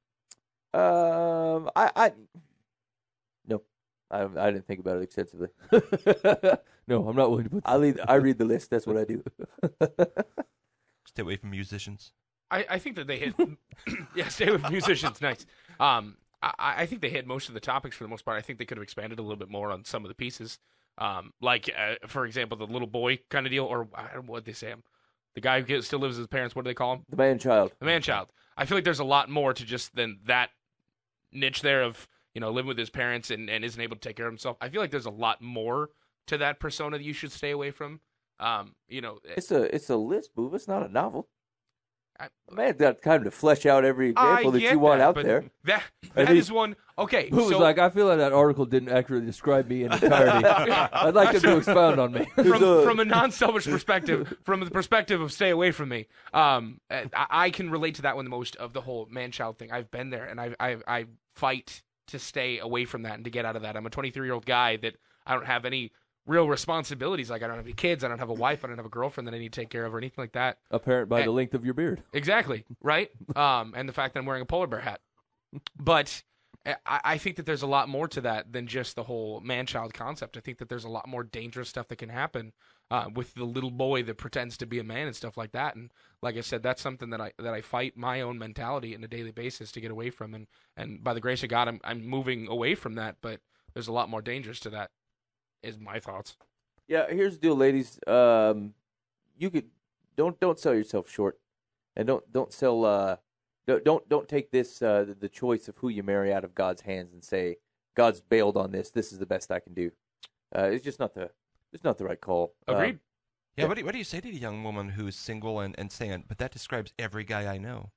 Um, I, I, no, I, I didn't think about it extensively. No, I'm not willing to put. I read, I read the list. That's what I do. Stay away from musicians. I, I think that they hit. Yeah, stay with musicians. Nice. Um, I, I think they hit most of the topics for the most part. I think they could have expanded a little bit more on some of the pieces. Um, like uh, for example, the little boy kind of deal, or I don't know what they say him. The guy who still lives with his parents. What do they call him? The man child. The man child. I feel like there's a lot more to just than that niche there of, you know, living with his parents and, and isn't able to take care of himself. I feel like there's a lot more to that persona that you should stay away from. Um, you know, It's a, it's a list move. It's not a novel. I, Man, got time to flesh out every example I that get you want that, out but there. That I that mean- is one. Okay, Who was so like, I feel like that article didn't accurately describe me in entirety. I'd like them to expound on me. from, a- from a non-selfish perspective, from the perspective of stay away from me, um, I, I can relate to that one the most of the whole man-child thing. I've been there, and I I I fight to stay away from that and to get out of that. I'm a twenty-three-year-old guy that I don't have any real responsibilities. Like I don't have any kids, I don't have a wife, I don't have a girlfriend that I need to take care of or anything like that. Apparent by And- the length of your beard. Exactly, right? Um, and the fact that I'm wearing a polar bear hat. But I, I think that there's a lot more to that than just the whole man-child concept. I think that there's a lot more dangerous stuff that can happen uh, with the little boy that pretends to be a man and stuff like that. And like I said, that's something that I that I fight my own mentality on a daily basis to get away from. And, and by the grace of God, I'm I'm moving away from that. But there's a lot more dangers to that, is my thoughts. Yeah, here's the deal, ladies. Um, you could don't don't sell yourself short, and don't don't sell. Uh, don't don't don't take this uh, the, the choice of who you marry out of God's hands and say God's bailed on this. This is the best I can do. Uh, it's just not the it's not the right call. Agreed. Um, Yeah, Yeah. What, do you, what do you say to a young woman who's single and, and saying, but that describes every guy I know?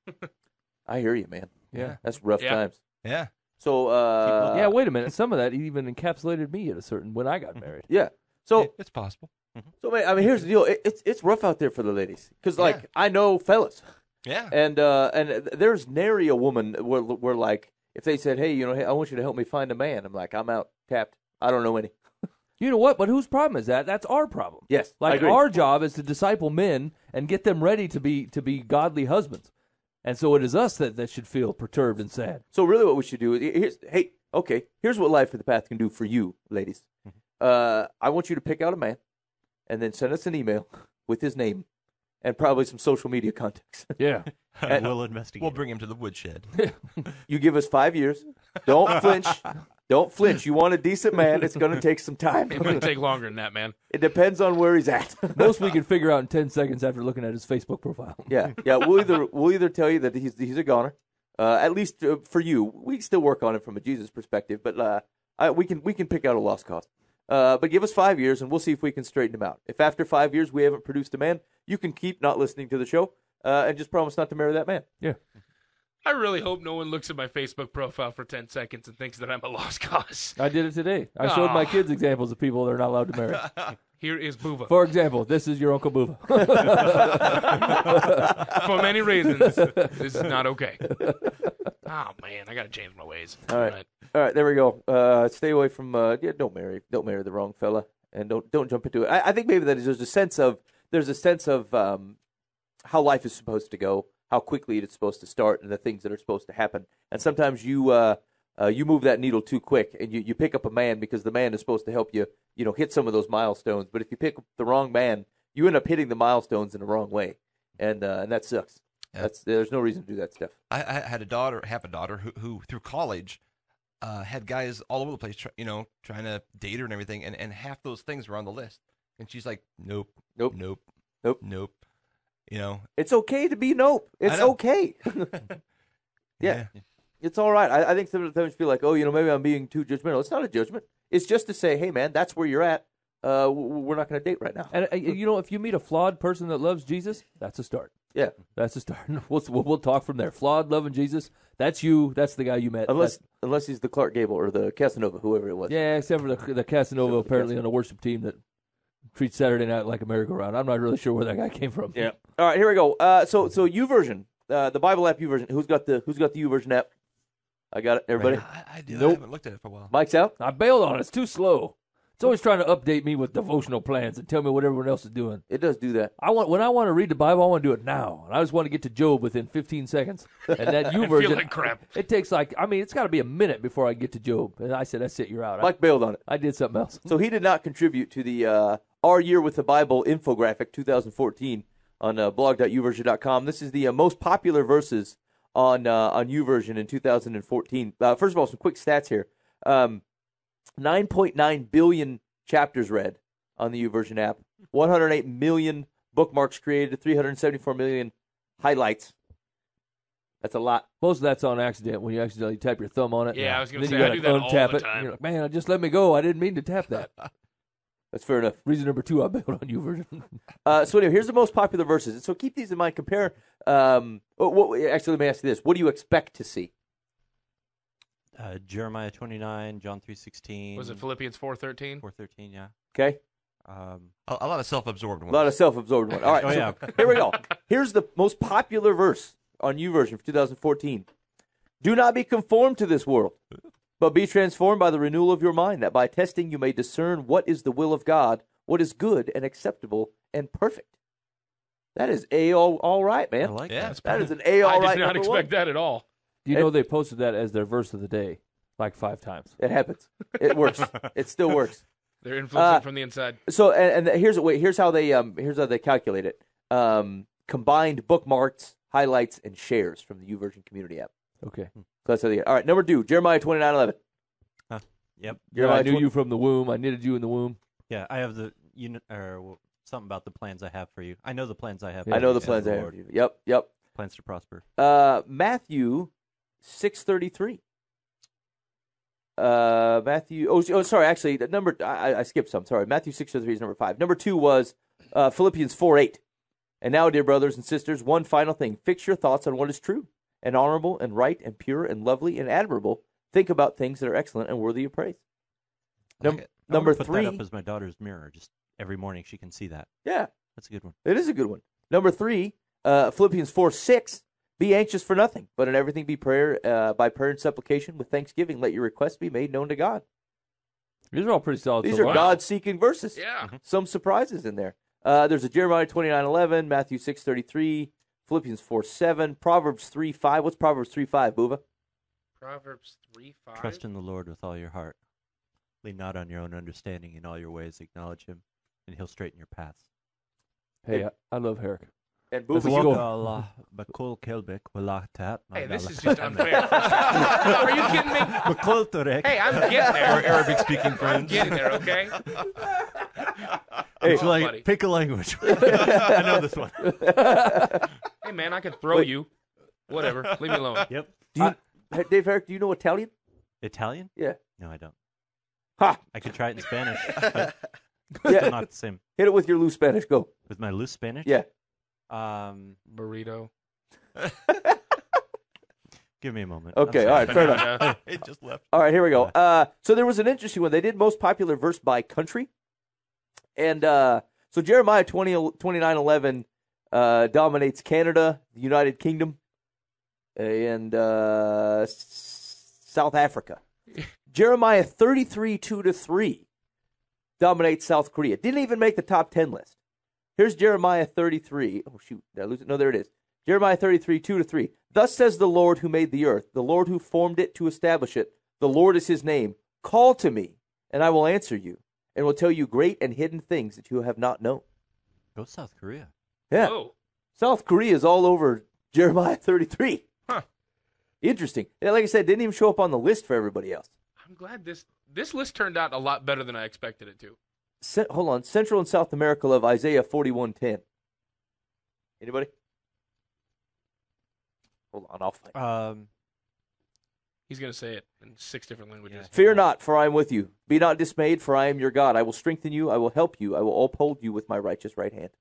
I hear you, man. Yeah. That's rough Yeah. times. Yeah. So uh, yeah, wait a minute. Some of that even encapsulated me at a certain when I got married. yeah. So It- it's possible. so man, I mean, here's the deal. It, it's it's rough out there for the ladies because like Yeah. I know fellas. Yeah. And uh, and there's nary a woman where, where like if they said, hey, you know, hey, I want you to help me find a man, I'm like, I'm out, tapped. I don't know any. You know what? But whose problem is that? That's our problem. Yes, I Like agree. our job is to disciple men and get them ready to be to be godly husbands. And so it is us that, that should feel perturbed and sad. So really, what we should do is here's hey, okay, here's what Life of the Path can do for you, ladies. Uh, I want you to pick out a man, and then send us an email with his name and probably some social media contacts. Yeah. And- we'll investigate. We'll bring him to the woodshed. You give us five years. Don't flinch. Don't flinch. You want a decent man. It's going to take some time. It's going to take longer than that, man. It depends on where he's at. Most we can figure out in ten seconds after looking at his Facebook profile. Yeah, yeah. We'll either we'll either tell you that he's he's a goner, uh, at least uh, for you. We can still work on it from a Jesus perspective, but uh, I, we can we can pick out a lost cause. Uh, but give us five years, and we'll see if we can straighten him out. If after five years we haven't produced a man, you can keep not listening to the show uh, and just promise not to marry that man. Yeah. I really hope no one looks at my Facebook profile for ten seconds and thinks that I'm a lost cause. I did it today. I showed my Aw. kids examples of people that are not allowed to marry. Here is Buva. For example, this is your Uncle Buva. For many reasons, this is not okay. Oh, man, I got to change my ways. All right. All right, there we go. Uh, stay away from. Uh, yeah, don't marry. Don't marry the wrong fella, and don't don't jump into it. I, I think maybe that is there's a sense of there's a sense of um, how life is supposed to go, how quickly it's supposed to start, and the things that are supposed to happen. And sometimes you uh, uh, you move that needle too quick, and you, you pick up a man because the man is supposed to help you, you know, hit some of those milestones. But if you pick up the wrong man, you end up hitting the milestones in the wrong way, and uh, and that sucks. Yeah. That's there's no reason to do that stuff. I, I had a daughter, have a daughter who, who through college, uh, had guys all over the place, try, you know, trying to date her and everything, and, and half those things were on the list, and she's like, nope, Nope. nope, Nope. nope, you know, It's okay to be nope. It's know. okay. Yeah. It's all right. I, I think sometimes feel like, oh, you know, maybe I'm being too judgmental. It's not a judgment. It's just to say, hey, man, that's where you're at. uh, w- w- we're not going to date right now. And uh, you know, if you meet a flawed person that loves Jesus, that's a start. Yeah, That's a start. We'll, we'll, we'll talk from there. Flawed, loving Jesus. That's you. That's the guy you met. unless That's- unless he's the Clark Gable or the Casanova, whoever it was. yeah, except for the, the Casanova, Except for the apparently on a worship team that treats Saturday night like a merry-go-round. I'm not really sure where that guy came from. Yeah. All right, here we go. Uh, so so YouVersion, uh, the Bible app YouVersion. Who's got the Who's got the YouVersion app? I got it. Everybody. I, I do. Nope. I haven't looked at it for a while. Mike's out. I bailed on it. It's too slow. It's always trying to update me with devotional plans and tell me what everyone else is doing. It does do that. I want when I want to read the Bible, I want to do it now. And I just want to get to Job within fifteen seconds. And that you I version, feel like crap. it takes like I mean, it's got to be a minute before I get to Job. And I said, "That's it, you're out." I, Mike bailed on it. I did something else. So he did not contribute to the uh, Our Year with the Bible infographic twenty fourteen on uh, blog dot u version dot com. This is the uh, most popular verses on uh, on YouVersion in two thousand fourteen. Uh, first of all, some quick stats here. Um, nine point nine billion chapters read on the YouVersion app. one hundred eight million bookmarks created. three hundred seventy-four million highlights. That's a lot. Most of that's on accident when you accidentally tap your thumb on it. Yeah, I was gonna Then say, you I gotta do that all untap the it. time. You're like, man, just let me go. I didn't mean to tap that. That's fair enough. Reason number two, I bailed on YouVersion. Uh, so anyway, here's the most popular verses. So keep these in mind. Compare. Um, what, what, actually, let me ask you this: what do you expect to see? Uh, Jeremiah twenty-nine, John three sixteen. Was it Philippians four thirteen? four thirteen? Yeah. Okay, Um, A, a lot of self-absorbed a ones. lot of self-absorbed one. All right, Oh, so yeah. here we go. Here's the most popular verse on YouVersion for two thousand fourteen. Do not be conformed to this world, but be transformed by the renewal of your mind, that by testing you may discern what is the will of God, what is good and acceptable and perfect. That is a all, all right, man. I like Yeah, that. it's That is an a all I right. did not number expect one. that at all. Do you know they posted that as their verse of the day like five times? It happens. It works. It still works. They're influencing Uh, from the inside. So and, and here's wait here's how they um here's how they calculate it. Um, combined bookmarks, highlights, and shares from the YouVersion community app. Okay. So that's how they get. All right, number two, Jeremiah twenty nine eleven. Yep. Yeah, Jeremiah I knew twenty you from the womb. I knitted you in the womb. Yeah, I have the you kn- or well, something about the plans I have for you. I know the plans I have. Yeah. for I know you, the says plans I have Lord. for you. Yep, yep. Plans to prosper. Uh, Matthew six thirty three. Uh, Matthew. Oh, oh, sorry. Actually, the number I, I skipped some. Sorry. Matthew six thirty three is number five. Number two was uh, Philippians four eight. And now, dear brothers and sisters, one final thing: fix your thoughts on what is true, and honorable, and right, and pure, and lovely, and admirable. Think about things that are excellent and worthy of praise. Num- like it. I number wanna put three. that up as my daughter's mirror. Just every morning she can see that. Yeah, That's a good one. it is a good one. Number three, uh, Philippians four six. Be anxious for nothing, but in everything be prayer uh, by prayer and supplication with thanksgiving. Let your requests be made known to God. These are all pretty solid. These so are far. God-seeking verses. Yeah. Some surprises in there. Uh, there's a Jeremiah twenty-nine eleven, Matthew six thirty-three, Philippians four seven, Proverbs three five. What's Proverbs three five, Booba? Proverbs three five. Trust in the Lord with all your heart. Lean not on your own understanding. In all your ways acknowledge Him, and He'll straighten your paths. Hey, I, I love Herrick. And Let's Booba, go. you, Allah, bakul kelbik, wala tat, Hey, this magala- is just unfair. Are you kidding me? Bakul turek. Hey, I'm getting Our there. Arabic-speaking I'm friends. getting there, okay? Hey, It's like, buddy. pick a language. I know this one. Hey, man, I could throw Wait. you. Whatever. Leave me alone. Yep. do you, Hey, Dave Herrick, do you know Italian? Italian? Yeah. No, I don't. Ha! I could try it in Spanish, but Yeah. not the same. Hit it with your loose Spanish. Go. With my loose Spanish? Yeah. Um, Burrito. give me a moment. I'm Okay, sorry. all right, fair enough. Banana. It just left. All right, here we go. Uh, so there was an interesting one. They did most popular verse by country. And uh, so Jeremiah twenty, twenty-nine eleven uh, dominates Canada, the United Kingdom, and uh, S- South Africa. Jeremiah thirty-three two to three dominates South Korea. Didn't even make the top ten list. Here's Jeremiah thirty-three. Oh, shoot. Did I lose it? No, there it is. Jeremiah thirty-three two to three. Thus says the Lord who made the earth, the Lord who formed it to establish it. The Lord is his name. Call to me, and I will answer you, and will tell you great and hidden things that you have not known. Go South Korea. Yeah. Whoa. South Korea is all over Jeremiah thirty-three. Huh. Interesting. Yeah, like I said, didn't even show up on the list for everybody else. I'm glad this this list turned out a lot better than I expected it to. Ce- hold on. Central and South America love Isaiah forty-one ten. Anybody? Hold on, I'll find. Um, He's going to say it in six different languages. Fear not, for I am with you. Be not dismayed, for I am your God. I will strengthen you. I will help you. I will uphold you with my righteous right hand.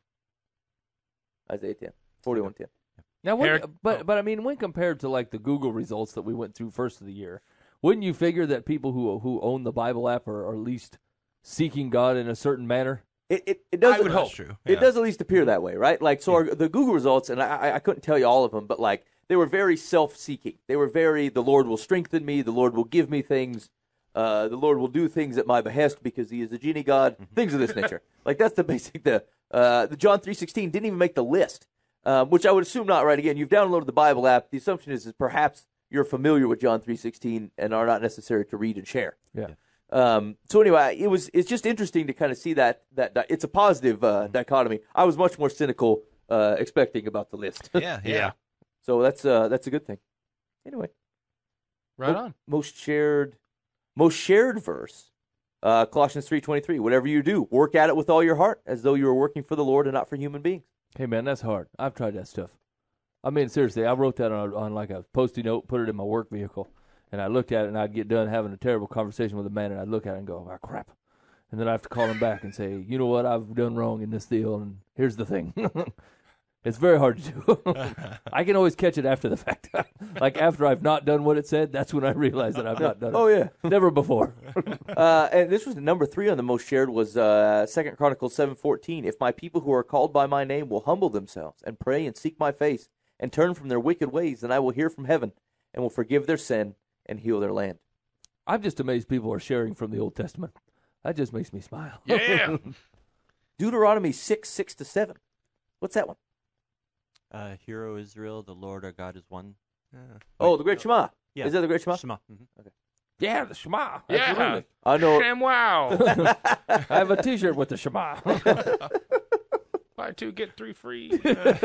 Isaiah ten, forty-one ten. Now, when, Eric- but oh. but I mean, when compared to like the Google results that we went through first of the year, wouldn't you figure that people who who own the Bible app are, are at least seeking God in a certain manner? It, it, it does. I would it, hope. That's true. It Yeah. does at least appear that way, right? Like, so our, the Google results, and I, I couldn't tell you all of them, but like they were very self-seeking. They were very, the Lord will strengthen me, the Lord will give me things, uh, the Lord will do things at my behest because He is a genie God, things of this nature. Like that's the basic. The uh, the John three sixteen didn't even make the list, um, which I would assume not. Right? Again, you've downloaded the Bible app. The assumption is, is perhaps you're familiar with John three sixteen and are not necessary to read and share. Yeah. Um, so anyway, it was it's just interesting to kind of see that that di- it's a positive uh, dichotomy. I was much more cynical uh, expecting about the list. Yeah, yeah. Yeah. So that's uh, that's a good thing. Anyway, Right mo- on. most shared most shared verse, uh, Colossians three twenty three. Whatever you do, work at it with all your heart, as though you were working for the Lord and not for human beings. Hey man, that's hard. I've tried that stuff. I mean, seriously, I wrote that on on like a post-it note, put it in my work vehicle. And I looked at it, and I'd get done having a terrible conversation with a man, and I'd look at it and go, "Ah, crap." And then I have to call him back and say, "You know what? I've done wrong in this deal, and here's the thing." It's very hard to do. I can always catch it after the fact. Like after I've not done what it said, that's when I realize that I've not done it. Oh yeah. Never before. Uh, and this was number three on the most shared was uh, Second Chronicles seven fourteen. If my people who are called by my name will humble themselves and pray and seek my face and turn from their wicked ways, then I will hear from heaven and will forgive their sin and heal their land. I'm just amazed people are sharing from the Old Testament. That just makes me smile. Yeah. Deuteronomy six six to seven. What's that one? Uh, Hear, O Israel, the Lord our God is one. Oh, the Great Shema. Yeah. Is that the Great Shema? Shema. Mhm. Yeah, the Shema. Yeah. Absolutely. I know. ShamWow. I have a T-shirt with the Shema. Buy two, get three free.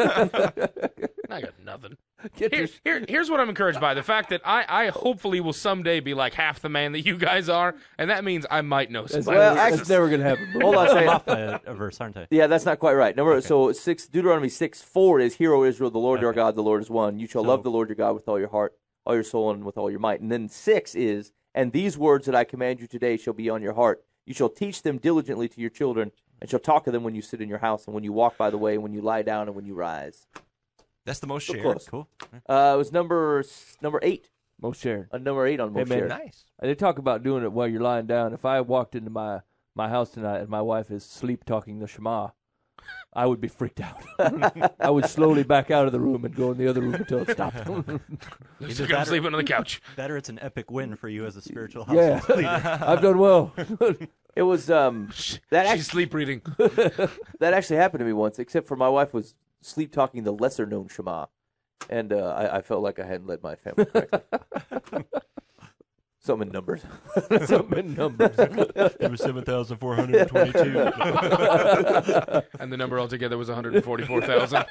I got nothing. Get Here, your here, here's what I'm encouraged by. The fact that I, I hopefully will someday be like half the man that you guys are, and that means I might know That's, somebody. Well, never, actually- that's never going to happen. Hold on a I'm second. off a, a verse, aren't I? Yeah, that's not quite right. Number so six Deuteronomy six four is Hear, O Israel, the Lord your Okay. God, the Lord is one. You shall So- love the Lord your God with all your heart, all your soul, and with all your might. And then six is, and these words that I command you today shall be on your heart. You shall teach them diligently to your children, and shall talk of them when you sit in your house, and when you walk by the way, and when you lie down, and when you rise. That's the most So shared. close. Cool. Uh, it was number s- number eight. Most shared. Uh, number eight on most man, shared. Nice. They talk about doing it while you're lying down. If I walked into my, my house tonight and my wife is sleep talking the Shema, I would be freaked out. I would slowly back out of the room and go in the other room until it stopped. Looks like I'm sleeping on the couch. That or it's an epic win for you as a spiritual yeah, household leader. I've done well. It was um that She's actually, sleep reading. that actually happened to me once. Except for my wife was sleep talking the lesser known Shema, and uh, I, I felt like I hadn't led my family correctly. Something in numbers. Something in numbers. It was seven thousand four hundred twenty-two. And the number altogether was one hundred forty-four thousand.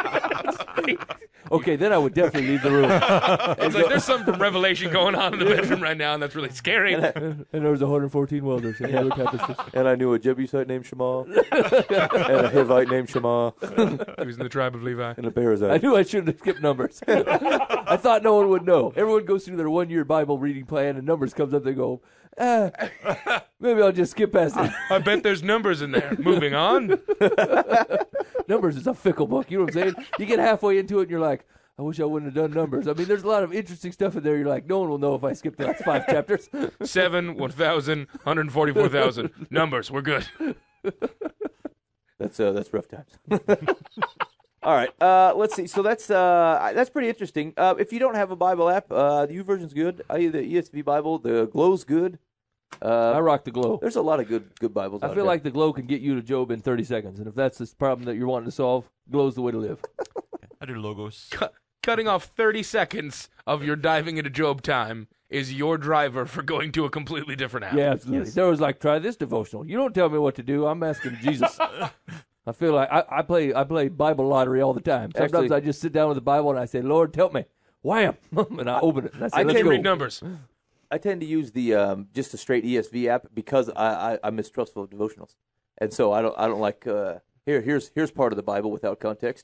Okay, then I would definitely leave the room. It's like there's something from Revelation going on in the bedroom right now, and that's really scary. And there was one hundred fourteen welders and other tapestries. And I knew a Jebusite named Shema, and a Hivite named Shema, He was in the tribe of Levi. and a I Perizzite. knew I shouldn't have skipped numbers. I thought no one would know. Everyone goes through their one-year Bible reading plan, and numbers comes up. They go, ah, maybe I'll just skip past it. I bet there's numbers in there. Moving on. Numbers is a fickle book. You know what I'm saying? You get halfway into it, and you're like, I wish I wouldn't have done numbers. I mean, there's a lot of interesting stuff in there. You're like, no one will know if I skip the last five chapters. Seven, one thousand, one hundred forty-four thousand. Numbers, we're good. That's uh, that's rough times. All right, uh, let's see. So that's uh, that's pretty interesting. Uh, if you don't have a Bible app, uh, the U version's good. I the E S V Bible, the Glow's good. Uh, I rock the Glow. there's a lot of good good Bibles. I out feel there. like the Glow can get you to Job in thirty seconds. And if that's the problem that you're wanting to solve, Glow's the way to live. I do logos. Cu- cutting off thirty seconds of your diving into Job time is your driver for going to a completely different app. Yeah, absolutely. There was like, try this devotional. You don't tell me what to do. I'm asking Jesus. I feel like I, I play I play Bible lottery all the time. Sometimes Actually- I just sit down with the Bible and I say, Lord, help me. Wham! And I open it. And I say, I let's can't go. Read numbers. I tend to use the um, just a straight E S V app because I, I, I'm mistrustful of devotionals, and so I don't I don't like uh, here here's here's part of the Bible without context.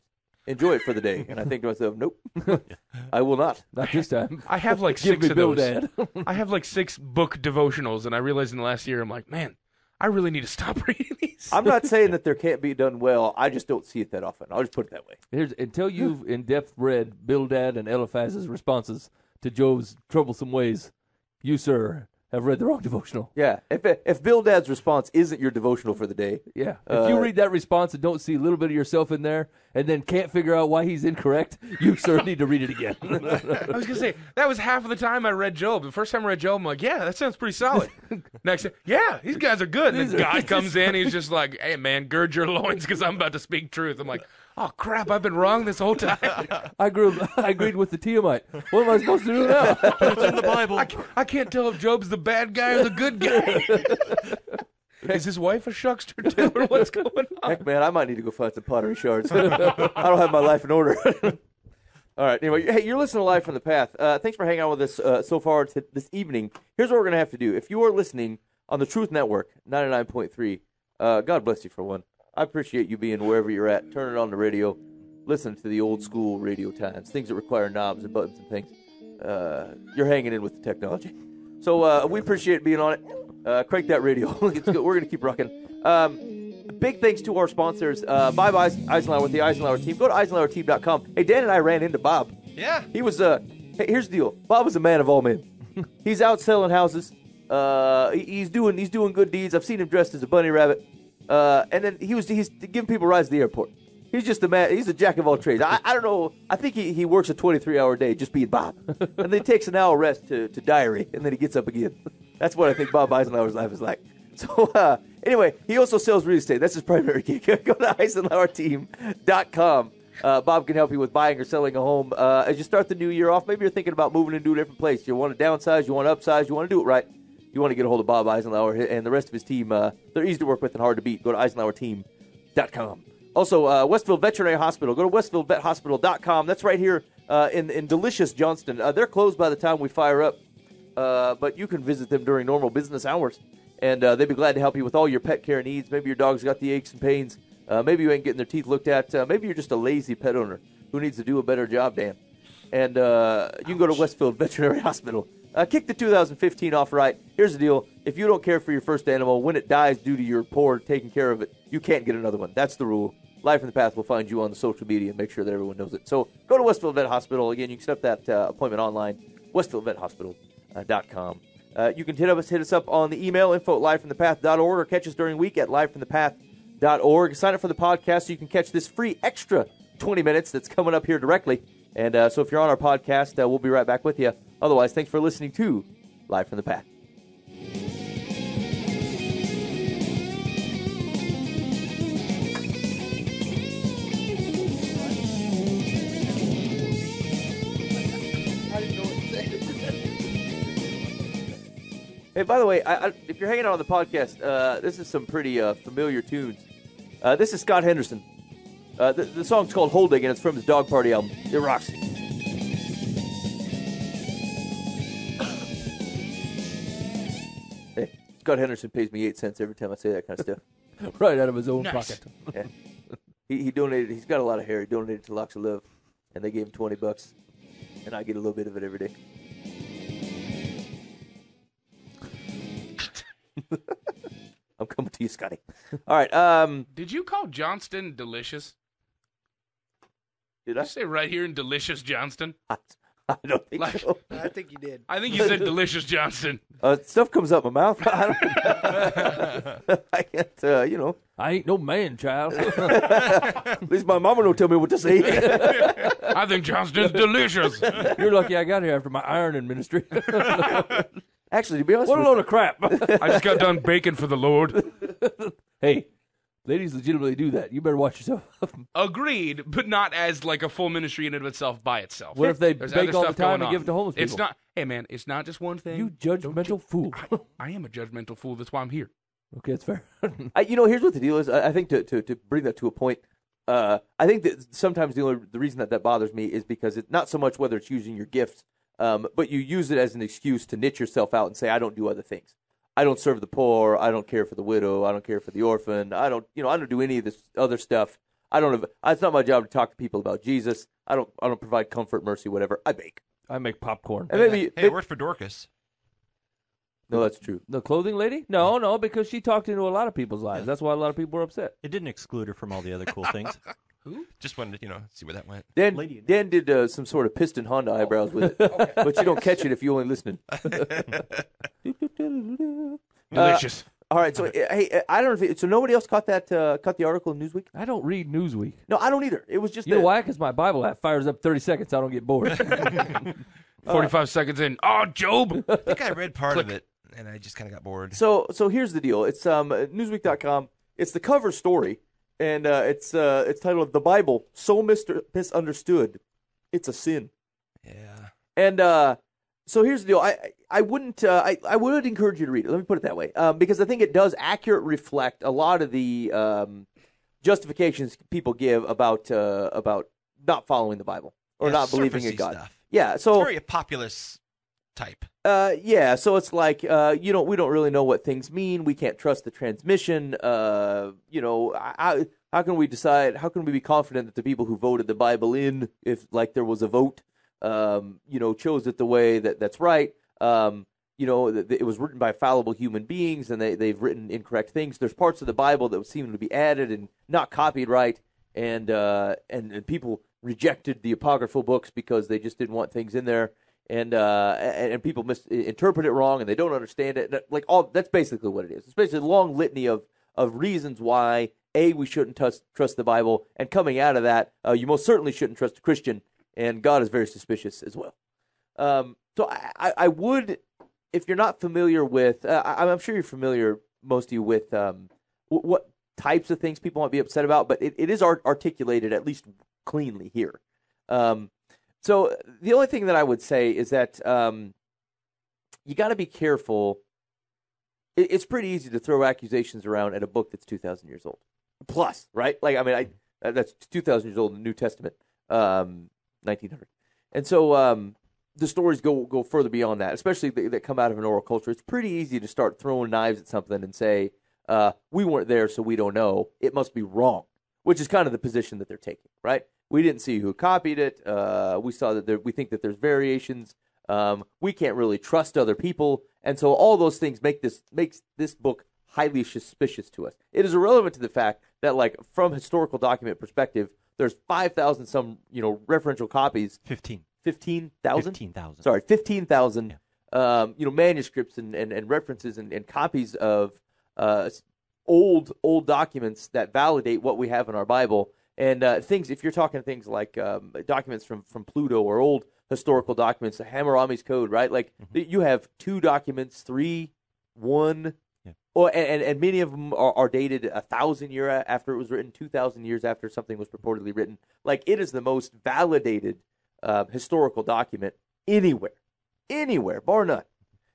enjoy it for the day. And I think to myself, nope, I will not. Not this time. I have like Give six me of Bill those. Dad. I have like six book devotionals, and I realized in the last year, I'm like, man, I really need to stop reading these. I'm not saying that there can't be done well. I just don't see it that often. I'll just put it that way. Here's until you've in depth read Bildad and Eliphaz's responses to Job's troublesome ways, you, sir, have read the wrong devotional. Yeah. If if Bildad's response isn't your devotional for the day, Yeah. If you Uh, read that response and don't see a little bit of yourself in there and then can't figure out why he's incorrect, you, sir, need to read it again. I was gonna say that was half of the time I read Job. The first time I read Job, I'm like, yeah, that sounds pretty solid. Next, yeah, these guys are good. And These then are- God comes in, he's just like, hey man, gird your loins because I'm about to speak truth. I'm like, oh crap, I've been wrong this whole time. I, grew, I agreed with the Tiamite. What am I supposed to do now? It's in the Bible. I, ca- I can't tell if Job's the bad guy or the good guy. Is his wife a shuckster too, or what's going on? heck, man, I might need to go find some pottery shards. I don't have my life in order. All right. Anyway, hey, you're listening to Live from the Path. Uh, thanks for hanging out with us uh, so far t- this evening. Here's what we're going to have to do. If you are listening on the Truth Network, ninety-nine point three, uh, God bless you for one. I appreciate you being wherever you're at. Turn it on the radio. Listen to the old school radio times, things that require knobs and buttons and things. Uh, you're hanging in with the technology. So uh, we appreciate being on it. Uh, crank that radio. It's good. We're going to keep rocking. Um, big thanks to our sponsors, uh, Bob Eis- Eisenhower with the Eisenhower team. Go to eisenhower team dot com. Hey, Dan and I ran into Bob. Yeah. He was, uh, hey, here's the deal. Bob is a man of all men. He's out selling houses. Uh, he- he's doing he's doing good deeds. I've seen him dressed as a bunny rabbit. Uh, and then he was he's giving people rides to the airport. He's just a man. He's a jack of all trades. I, I don't know. I think he, he works a twenty-three hour day just being Bob. And then he takes an hour rest to, to diary, and then he gets up again. That's what I think Bob Eisenhower's life is like. So, uh, anyway, he also sells real estate. That's his primary gig. Go to eisenhower team dot com. Uh, Bob can help you with buying or selling a home. Uh, as you start the new year off, maybe you're thinking about moving into a different place. You want to downsize, you want to upsize, you want to do it right. You want to get a hold of Bob Eisenhower and the rest of his team. Uh, they're easy to work with and hard to beat. Go to eisenhower team dot com. Also, uh, Westfield Veterinary Hospital. Go to westfield vet hospital dot com. That's right here uh, in, in delicious Johnston. Uh, they're closed by the time we fire up, uh, but you can visit them during normal business hours, and uh, they'd be glad to help you with all your pet care needs. Maybe your dog's got the aches and pains. Uh, maybe you ain't getting their teeth looked at. Uh, maybe you're just a lazy pet owner who needs to do a better job, Dan. And uh, you can go to Westfield Veterinary Hospital. Uh, kick the two thousand fifteen off right. Here's the deal. If you don't care for your first animal, when it dies due to your poor taking care of it, you can't get another one. That's the rule. Life in the Path will find you on the social media and make sure that everyone knows it. So go to Westfield Vet Hospital. Again, you can set up that uh, appointment online, westfield vet hospital dot com. Uh, you can hit us, hit us up on the email, info at live from the path dot org, or catch us during the week at live from the path dot org. Sign up for the podcast so you can catch this free extra twenty minutes that's coming up here directly. And uh, so if you're on our podcast, uh, we'll be right back with you. Otherwise, thanks for listening to Live from the Path. Hey, by the way, I, I, if you're hanging out on the podcast, uh, this is some pretty uh, familiar tunes. Uh, this is Scott Henderson. Uh, the, the song's called Holding, and it's from his Dog Party album. It rocks. Hey, Scott Henderson pays me eight cents every time I say that kind of stuff. Right out of his own Nice. pocket. Yeah. He, he donated. He's got a lot of hair. He donated to Locks of Love, and they gave him twenty bucks, and I get a little bit of it every day. I'm coming to you, Scotty. All right. Um, Did you call Johnston delicious? did Did I? you say right here in delicious Johnston? I don't think Like- so. I think you did. I think you said delicious Johnston. Uh, stuff comes out my mouth. I don't. I can't. Uh, you know. I ain't no man, child. At least my mama don't tell me what to say. I think Johnston's delicious. You're lucky I got here after my ironing ministry. Actually, to be honest, What a with load of crap. I just got done baking for the Lord. Hey, ladies legitimately do that. You better watch yourself. Agreed, but not as like a full ministry in and of itself by itself. What if they There's bake other all the stuff time going and on. give it to homeless It's people? not. Hey man, it's not just one thing. You judgmental fool. I, I am a judgmental fool. That's why I'm here. Okay, that's fair. I, you know, here's what the deal is. I, I think to, to, to bring that to a point, uh, I think that sometimes the only the reason that that bothers me is because it's not so much whether it's using your gifts, um, but you use it as an excuse to knit yourself out and say, I don't do other things. I don't serve the poor. I don't care for the widow. I don't care for the orphan. I don't, you know, I don't do any of this other stuff. I don't have. It's not my job to talk to people about Jesus. I don't. I don't provide comfort, mercy, whatever. I bake. I make popcorn. And maybe, Hey, maybe it worked for Dorcas. no, that's true. The clothing lady? No, no, because she talked into a lot of people's lives. That's why a lot of people were upset. It didn't exclude her from all the other cool things. Just wanted to, you know, see where that went. Dan, Lady- Dan did uh, some sort of piston Honda eyebrows with it, but you don't catch it if you only listening. Delicious. All right, so uh, hey, I don't know if it, so. Nobody else caught that? Uh, caught the article in Newsweek? I don't read Newsweek. No, I don't either. It was just You know a- why? Because my Bible app fires up thirty seconds. So I don't get bored. Forty-five seconds in. Oh, Job. I think I read part of it, and I just kind of got bored. So, so here's the deal. It's um, Newsweek dot com. It's the cover story, and uh, it's uh, it's titled "The Bible So Mister Misunderstood, It's a Sin." Yeah. And uh, so here's the deal. I I wouldn't. Uh, I I would encourage you to read it. Let me put it that way, um, because I think it does accurately reflect a lot of the um, justifications people give about uh, about not following the Bible or Yeah, not believing in surfacey God. Stuff. Yeah. It's So very a populist type. Uh, yeah, so it's like uh, you know, we don't really know what things mean. We can't trust the transmission. Uh, you know, how how can we decide? How can we be confident that the people who voted the Bible in, if like there was a vote, um, you know, chose it the way that that's right? Um, you know, th- th- it was written by fallible human beings, and they they've written incorrect things. There's parts of the Bible that seem to be added and not copied right, and uh, and, and people rejected the apocryphal books because they just didn't want things in there. And, uh, and and people misinterpret it wrong, and they don't understand it. And like all, that's basically what it is. It's basically a long litany of, of reasons why a we shouldn't trust trust the Bible, and coming out of that, uh, you most certainly shouldn't trust a Christian, and God is very suspicious as well. Um, so I, I, I would, if you're not familiar with, uh, I, I'm sure you're familiar, most of you, with um, w- what types of things people might be upset about, but it, it is art- articulated at least cleanly here. Um, So the only thing that I would say is that um, you got to be careful. It, it's pretty easy to throw accusations around at a book that's two thousand years old. Plus, right? Like, I mean, I, that's two thousand years old in the New Testament, um, nineteen hundred. And so um, the stories go go further beyond that, especially that, that come out of an oral culture. It's pretty easy to start throwing knives at something and say, uh, we weren't there, so we don't know. It must be wrong, which is kind of the position that they're taking, right? We didn't see who copied it. Uh, we saw that there, we think that there's variations. Um, we can't really trust other people, and so all those things make this makes this book highly suspicious to us. It is irrelevant to the fact that, like, from historical document perspective, there's five thousand some you know referential copies. Fifteen. Fifteen thousand. Fifteen thousand. Sorry, fifteen thousand. Um, you know, manuscripts and, and, and references and, and copies of uh, old old documents that validate what we have in our Bible. And uh, things, if you're talking things like um, documents from, from Pluto or old historical documents, the Hammurabi's Code, right? Like mm-hmm. you have two documents, three, one, yeah. or and, and many of them are, are dated a thousand years after it was written, two thousand years after something was purportedly written. Like it is the most validated uh, historical document anywhere, anywhere, bar none.